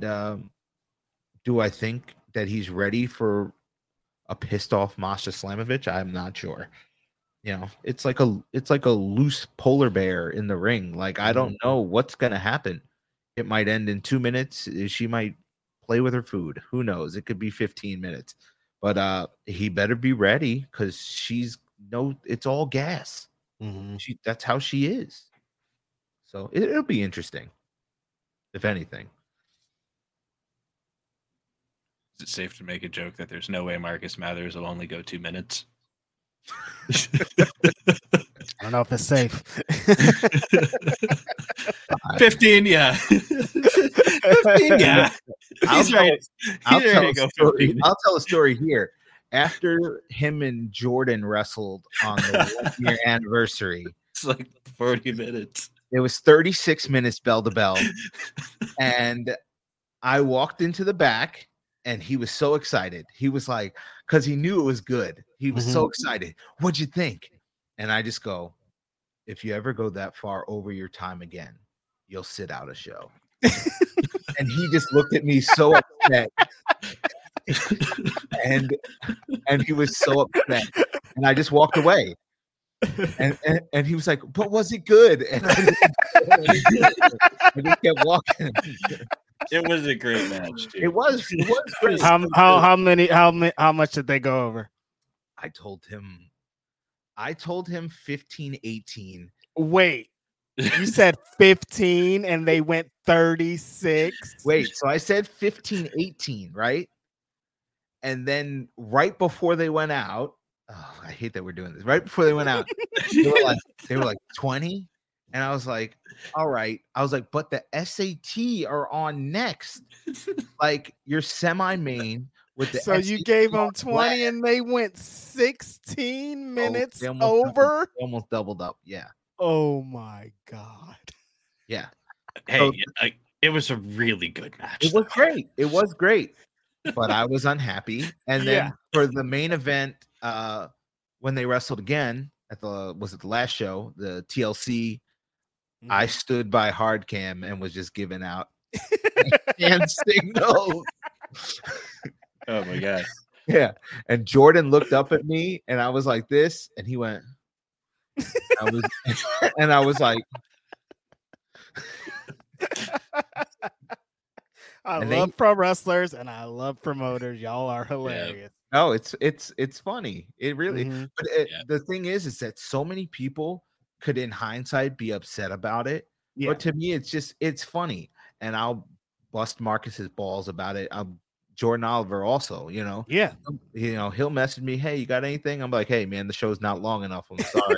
do I think that he's ready for a pissed off Masha Slamovich? I'm not sure. It's like a loose polar bear in the ring. Like, I don't know what's gonna happen. It might end in 2 minutes. She might play with her food. Who knows? It could be 15 minutes. But he better be ready, because it's all gas. That's how she is. So it'll be interesting, if anything. Is it safe to make a joke that there's no way Marcus Mathers will only go 2 minutes? I don't know if it's safe. 15, yeah. 15, yeah. I'll He's ready. I'll He's tell ready a to go story. 15 I'll tell a story here. After him and Jordan wrestled on the 1 year anniversary, It's like 40 minutes. it was 36 minutes bell to bell, and I walked into the back, and he was so excited. He was like, because he knew it was good. He was so excited. What'd you think? And I just go, if you ever go that far over your time again, you'll sit out a show. And he just looked at me so upset. and he was so upset. And I just walked away. And he was like, but was it good? And I just kept walking. It was a great match, dude. It was great. How much did they go over? I told him 15-18. Wait, you said 15 and they went 36. Wait, so I said 15-18, right? And then right before they went out, oh, I hate that we're doing this. Right before they went out, they were like 20. And I was like, all right. I was like, but the SAT are on next. Like your semi-main with the So SAT you gave them 20 last. and they went 16 minutes They almost over? almost doubled up. Yeah. Oh my God. Yeah. Hey, So- it was a really good match. It was great. It was great. But I was unhappy. And then Yeah. for the main event, when they wrestled again at the last show, the TLC, I stood by hard cam and was just giving out hand signals. Oh my god. Yeah. And Jordan looked up at me and I was like this, and he went, I was like, I and love pro wrestlers and I love promoters. Y'all are hilarious. no, it's funny. It really, Mhm. but the thing is that so many people could, in hindsight, be upset about it. Yeah. But to me, it's funny, and I'll bust Marcus's balls about it. Jordan Oliver also, Yeah. He'll message me, hey, you got anything? I'm like, hey, man, the show's not long enough. I'm sorry.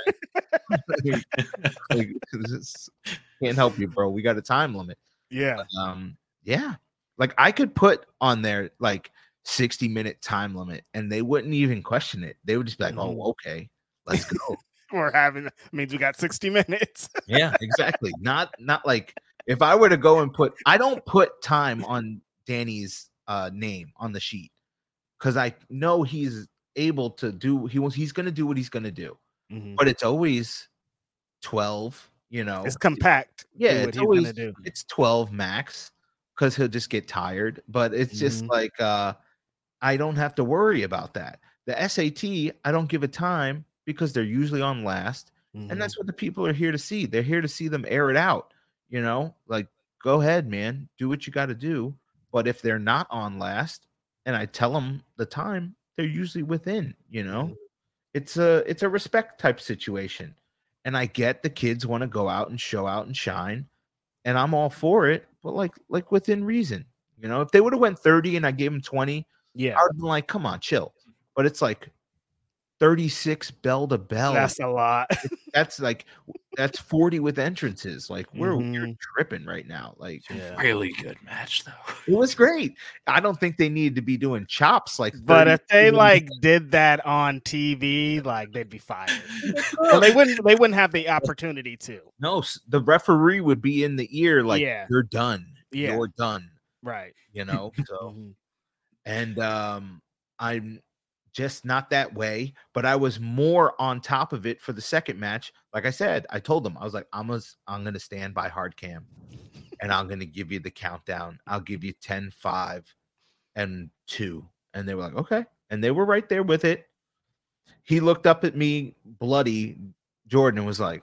Can't help you, bro. We got a time limit. Yeah. Yeah. Like I could put on there like 60-minute time limit and they wouldn't even question it. They would just be like, oh, okay, let's go. Means we got 60 minutes. Yeah, exactly. Not like if I were to go and I don't put time on Danny's name on the sheet because I know he's able to do he's gonna do what he's gonna do. But it's always 12, It's compact. Yeah, it's always do. It's 12 max because he'll just get tired. But it's just like I don't have to worry about that. The SAT, I don't give a time because they're usually on last. And that's what the people are here to see. They're here to see them air it out. Like go ahead, man, do what you got to do. But if they're not on last and I tell them the time, they're usually within, It's a respect type situation. And I get the kids want to go out and show out and shine, and I'm all for it, but like within reason. If they would have went 30 and I gave them 20, I would have been like, come on, chill. But it's like 36 bell to bell. That's a lot. That's 40 with entrances. Like we're tripping right now. Like Really good match though. it was great. I don't think they needed to be doing chops but if they did that on TV, they'd be fired. Well, they wouldn't have the opportunity to. No, the referee would be in the ear you're done. Yeah. You're done. Right. So and I'm just not that way, but I was more on top of it for the second match. Like I said, I told them, I was like, I'm going to stand by hard cam and I'm going to give you the countdown. I'll give you 10, 5 and 2. And they were like, okay. And they were right there with it. He looked up at me bloody Jordan and was like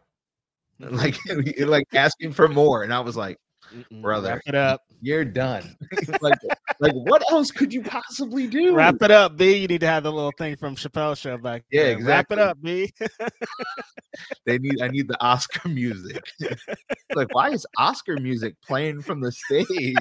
asking for more. And I was like, brother, wrap it up. You're done. like what else could you possibly do? Wrap it up, B. You need to have the little thing from Chappelle Show back there. Exactly. Wrap it up, B. I need the Oscar music. Like, why is Oscar music playing from the stage?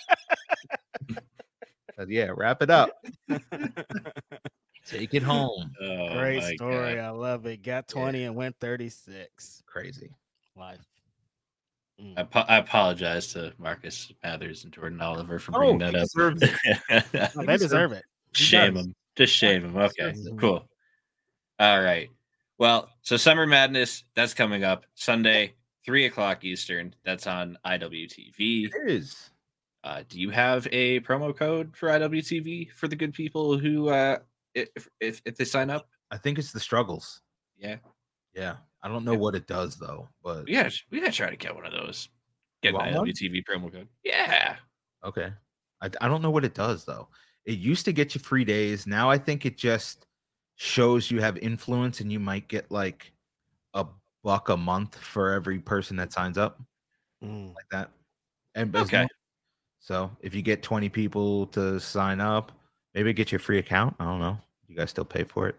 Yeah, wrap it up. Take it home. Oh, Great my story. God. I love it. Got 20 and went 36. Crazy. Life. I apologize to Marcus Mathers and Jordan Oliver for bringing that up. No, they deserve it. Shame them. Just shame them. Okay, cool. All right. Well, so Summer Madness, that's coming up Sunday, 3:00 Eastern. That's on IWTV. It is. Do you have a promo code for IWTV for the good people who, if they sign up? I think it's the struggles. Yeah. I don't know what it does though, but we gotta try to get one of those. Get an IWTV promo code. Yeah. Okay. I don't know what it does though. It used to get you free days. Now I think it just shows you have influence, and you might get like $1 a month for every person that signs up, like that. And okay. So if you get 20 people to sign up, maybe get you a free account. I don't know. You guys still pay for it?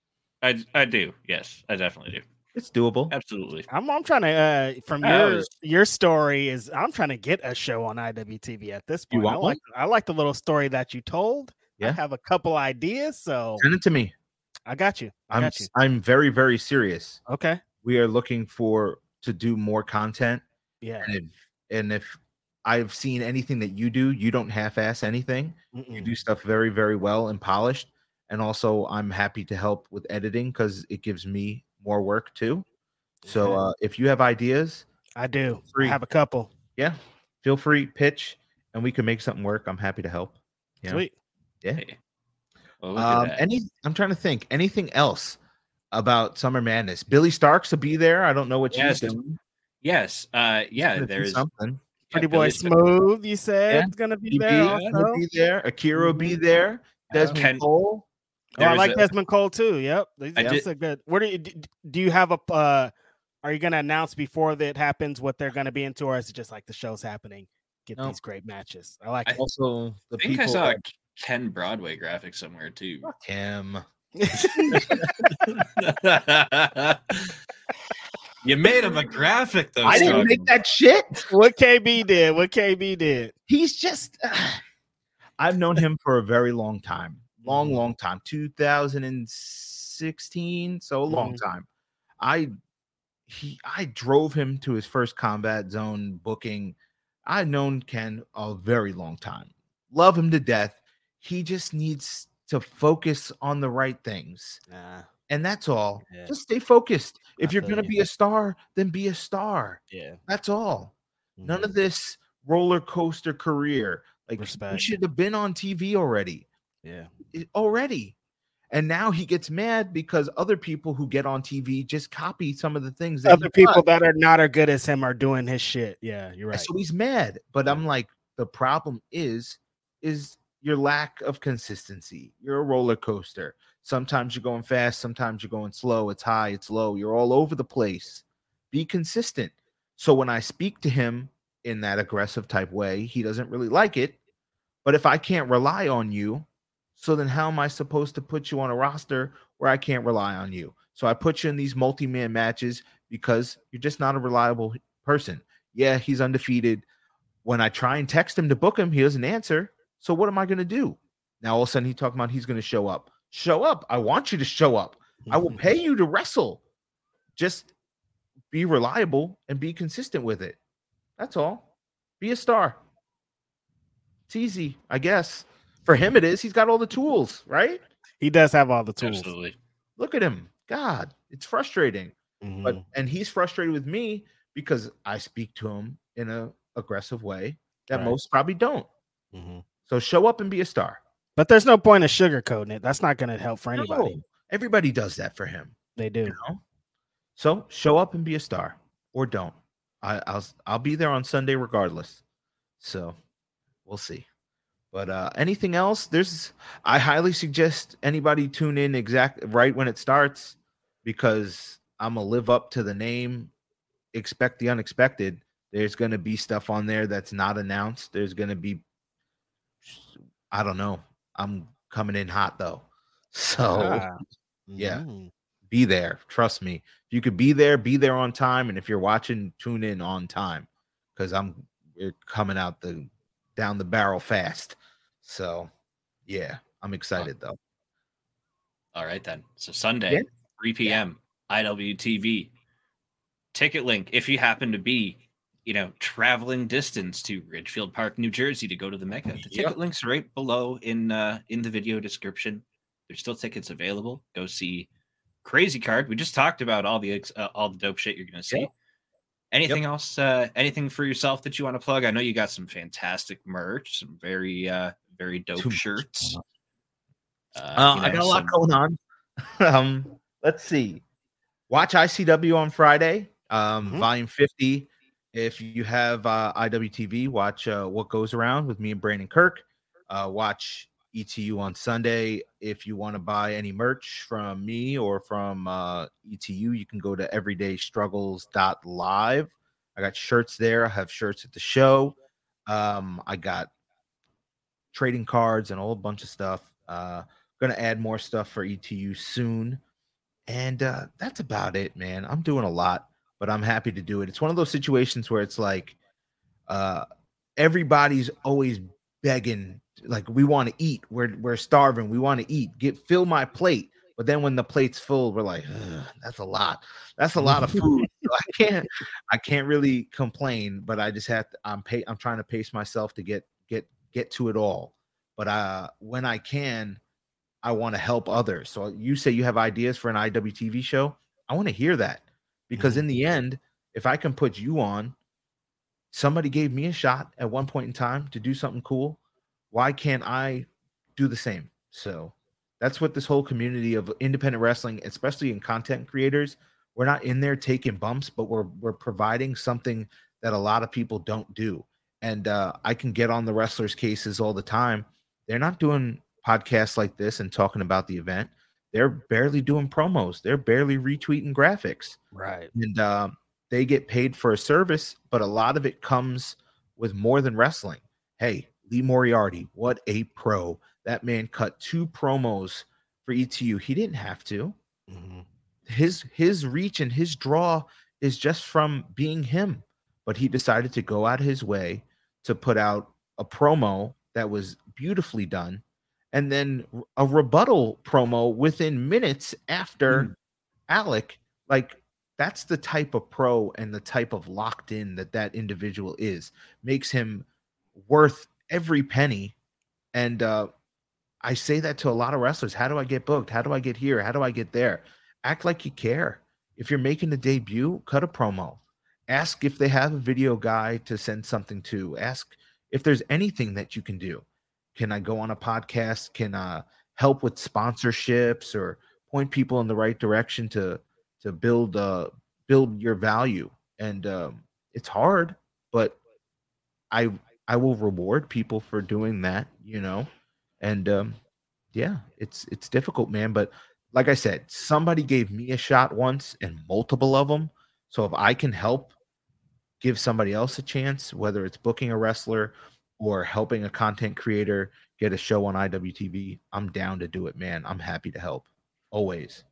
I do. Yes, I definitely do. It's doable. Absolutely. I'm trying to from your story is I'm trying to get a show on IWTV at this point. I like the little story that you told. Yeah. I have a couple ideas, so send it to me. I got you. I'm very, very serious. Okay. We are looking to do more content. Yeah. And if I've seen anything that you do, you don't half-ass anything. You do stuff very, very well and polished. And also, I'm happy to help with editing because it gives me more work too. So if you have ideas, I do. I have a couple. Yeah, feel free, pitch, and we can make something work. I'm happy to help. Yeah. Sweet. Yeah. Hey. Well, I'm trying to think anything else about Summer Madness. Billy Starks will be there. I don't know what she's doing. Yes. There's something. Pretty Boy Smooth, you said it's gonna be there. Also. Be there. Akira will be there. Desmond Cole. Oh, I like Desmond Cole too. Yep, that's a good. Where do you have a? Are you going to announce before that happens what they're going to be into, or is it just like the show's happening? Get these great matches. I like. Also, I think I saw a Ken Broadway graphic somewhere too. Fuck him. You made him a graphic though. I didn't make that shit. What KB did. He's just. I've known him for a very long time. Long time. 2016, so a long time. I drove him to his first Combat Zone booking. I've known Ken a very long time. Love him to death. He just needs to focus on the right things. And that's all. Yeah. Just stay focused. If you're going to be a star, then be a star. Yeah. That's all. None of this roller coaster career. Like, you should have been on TV already. Yeah. Already. And now he gets mad because other people who get on TV just copy some of the things that other people that are not as good as him are doing his shit. Yeah, you're right. So he's mad. But I'm like, the problem is your lack of consistency. You're a roller coaster. Sometimes you're going fast, sometimes you're going slow. It's high, it's low. You're all over the place. Be consistent. So when I speak to him in that aggressive type way, he doesn't really like it. But if I can't rely on you, so then how am I supposed to put you on a roster where I can't rely on you? So I put you in these multi-man matches because you're just not a reliable person. Yeah, he's undefeated. When I try and text him to book him, he doesn't answer. So what am I going to do? Now all of a sudden he's talking about he's going to show up. Show up. I want you to show up. I will pay you to wrestle. Just be reliable and be consistent with it. That's all. Be a star. It's easy, I guess. For him, it is. He's got all the tools, right? He does have all the tools. Absolutely. Look at him. God, it's frustrating. And he's frustrated with me because I speak to him in an aggressive way that most probably don't. So show up and be a star. But there's no point of sugarcoating it. That's not going to help for anybody. No, everybody does that for him. They do. You know? So show up and be a star, or don't. I'll be there on Sunday regardless. So we'll see. But anything else? I highly suggest anybody tune in right when it starts, because I'm gonna live up to the name. Expect the unexpected. There's gonna be stuff on there that's not announced. There's gonna be, I don't know. I'm coming in hot though, so yeah, be there. Trust me. If you could be there on time. And if you're watching, tune in on time, because we're coming out down the barrel fast. So yeah, I'm excited though. All right then. So Sunday, 3 p.m. IWTV. Ticket link, if you happen to be traveling distance to Ridgefield Park, New Jersey to go to the Mecca. The ticket link's right below in the video description. There's still tickets available. Go see Crazy Card. We just talked about all the dope shit you're going to see. Anything else? Anything for yourself that you want to plug? I know you got some fantastic merch, some very dope shirts. I got a lot going on. Let's see. Watch ICW on Friday, volume 50. If you have IWTV, watch What Goes Around with me and Brandon Kirk. Watch ETU on Sunday. If you want to buy any merch from me or from ETU, you can go to everydaystruggles.live. I got shirts there. I have shirts at the show. I got trading cards and a whole bunch of stuff. Going to add more stuff for ETU soon. And that's about it, man. I'm doing a lot, but I'm happy to do it. It's one of those situations where it's like everybody's always begging, like, we want to eat. We're starving. We want to eat. Fill my plate. But then when the plate's full, we're like, that's a lot. That's a lot of food. So I can't really complain, but I just have to, I'm trying to pace myself to get to it all. But when I can, I want to help others. So you say you have ideas for an IWTV show. I want to hear that, because in the end, if I can put you on, somebody gave me a shot at one point in time to do something cool. Why can't I do the same? So that's what this whole community of independent wrestling, especially in content creators, we're not in there taking bumps, but we're providing something that a lot of people don't do. And I can get on the wrestlers' cases all the time. They're not doing podcasts like this and talking about the event. They're barely doing promos. They're barely retweeting graphics. Right. And they get paid for a service, but a lot of it comes with more than wrestling. Hey, Lee Moriarty, what a pro. That man cut 2 promos for ETU. He didn't have to. Mm-hmm. His reach and his draw is just from being him. But he decided to go out of his way to put out a promo that was beautifully done, and then a rebuttal promo within minutes after Alec. Like, that's the type of pro and the type of locked in that individual is. Makes him worth every penny. And I say that to a lot of wrestlers. How do I get booked? How do I get here? How do I get there? Act like you care. If you're making a debut, cut a promo. Ask if they have a video guy to send something to. Ask if there's anything that you can do. Can I go on a podcast? Can I help with sponsorships or point people in the right direction to build your value? And it's hard, but I will reward people for doing that, And yeah, it's difficult, man. But like I said, somebody gave me a shot once and multiple of them. So if I can help give somebody else a chance, whether it's booking a wrestler or helping a content creator get a show on IWTV, I'm down to do it, man. I'm happy to help. Always.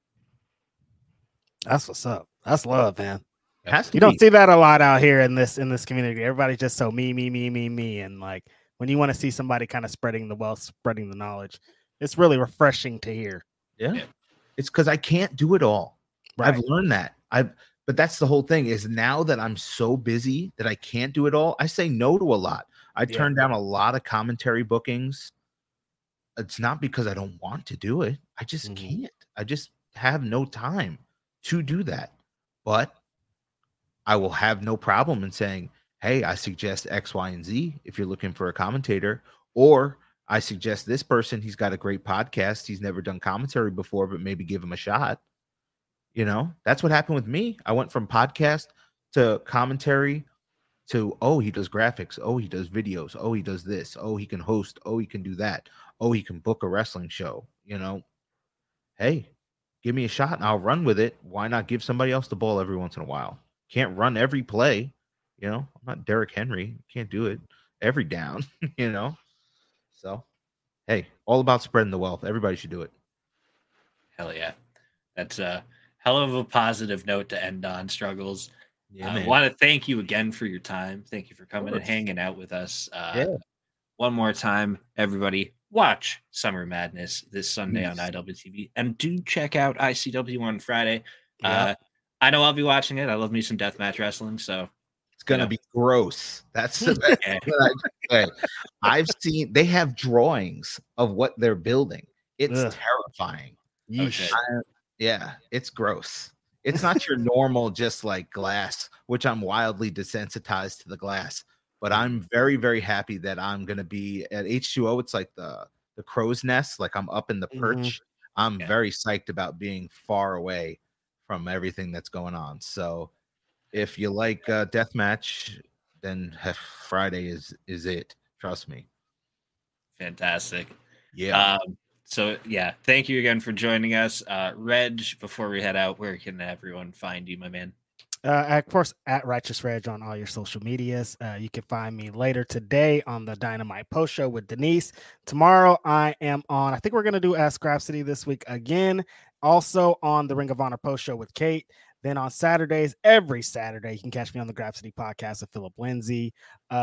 That's what's up. That's love, man. You don't see that a lot out here in this community. Everybody's just so me. And like, when you want to see somebody kind of spreading the wealth, spreading the knowledge, it's really refreshing to hear. Yeah. It's because I can't do it all. Right. I've learned that. But that's the whole thing, is now that I'm so busy that I can't do it all, I say no to a lot. I turn down a lot of commentary bookings. It's not because I don't want to do it. I just can't. I just have no time to do that. But I will have no problem in saying, hey, I suggest X, Y, and Z if you're looking for a commentator, or I suggest this person. He's got a great podcast. He's never done commentary before, but maybe give him a shot. That's what happened with me. I went from podcast to commentary to, oh, he does graphics. Oh, he does videos. Oh, he does this. Oh, he can host. Oh, he can do that. Oh, he can book a wrestling show. Hey, give me a shot and I'll run with it. Why not give somebody else the ball every once in a while? Can't run every play. I'm not Derrick Henry. Can't do it every down, So, hey, all about spreading the wealth. Everybody should do it. Hell yeah. That's a hell of a positive note to end on, Struggles. Yeah, I want to thank you again for your time. Thank you for coming and hanging out with us. One more time, everybody, watch Summer Madness this Sunday on IWTV, and do check out ICW on Friday. I know I'll be watching it. I love me some deathmatch wrestling, so It's gonna be gross. That's what I say. I've seen they have drawings of what they're building. It's terrifying. Yeah, it's gross. It's not your normal just like glass, which I'm wildly desensitized to the glass. But I'm very, very happy that I'm gonna be at H2O. It's like the crow's nest, like I'm up in the perch. I'm very psyched about being far away from everything that's going on. So if you like deathmatch, then Friday is it. Trust me. Fantastic. Yeah. So yeah, thank you again for joining us. Reg, before we head out, where can everyone find you, my man? Of course, at Righteous Reg on all your social medias. You can find me later today on the Dynamite Post Show with Denise. Tomorrow, I am on, I think we're going to do Ask Grapsody this week again. Also on the Ring of Honor Post Show with Kate. Then on Saturdays, every Saturday, you can catch me on the Grapsody podcast with Philip Lindsay.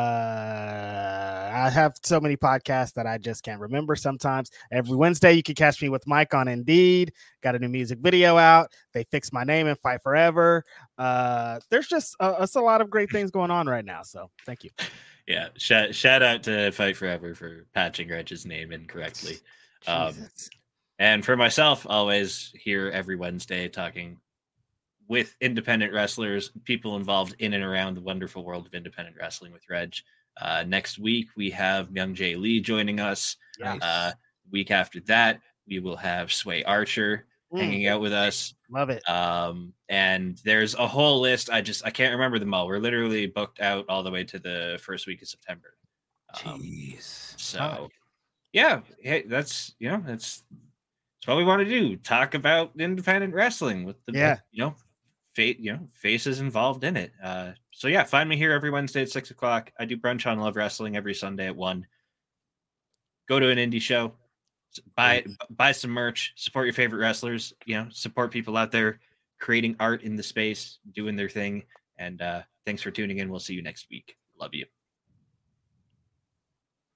I have so many podcasts that I just can't remember sometimes. Every Wednesday, you can catch me with Mike on Indeed. Got a new music video out. They fixed my name in Fight Forever. There's just it's a lot of great things going on right now. So thank you. Yeah, shout out to Fight Forever for patching Reg's name incorrectly. And for myself, always here every Wednesday talking with independent wrestlers, people involved in and around the wonderful world of independent wrestling with Reg. Next week, we have Myung Jae Lee joining us. Nice. Week after that, we will have Sway Archer hanging out with us. Love it. And there's a whole list. I can't remember them all. We're literally booked out all the way to the first week of September. Jeez. So, yeah, hey, that's what we want to do. Talk about independent wrestling with the faces involved in it. So yeah, find me here every Wednesday at 6:00. I do brunch on Love Wrestling every Sunday at 1. Go to an indie show, buy some merch, support your favorite wrestlers, support people out there creating art in the space, doing their thing. And thanks for tuning in. We'll see you next week. Love you.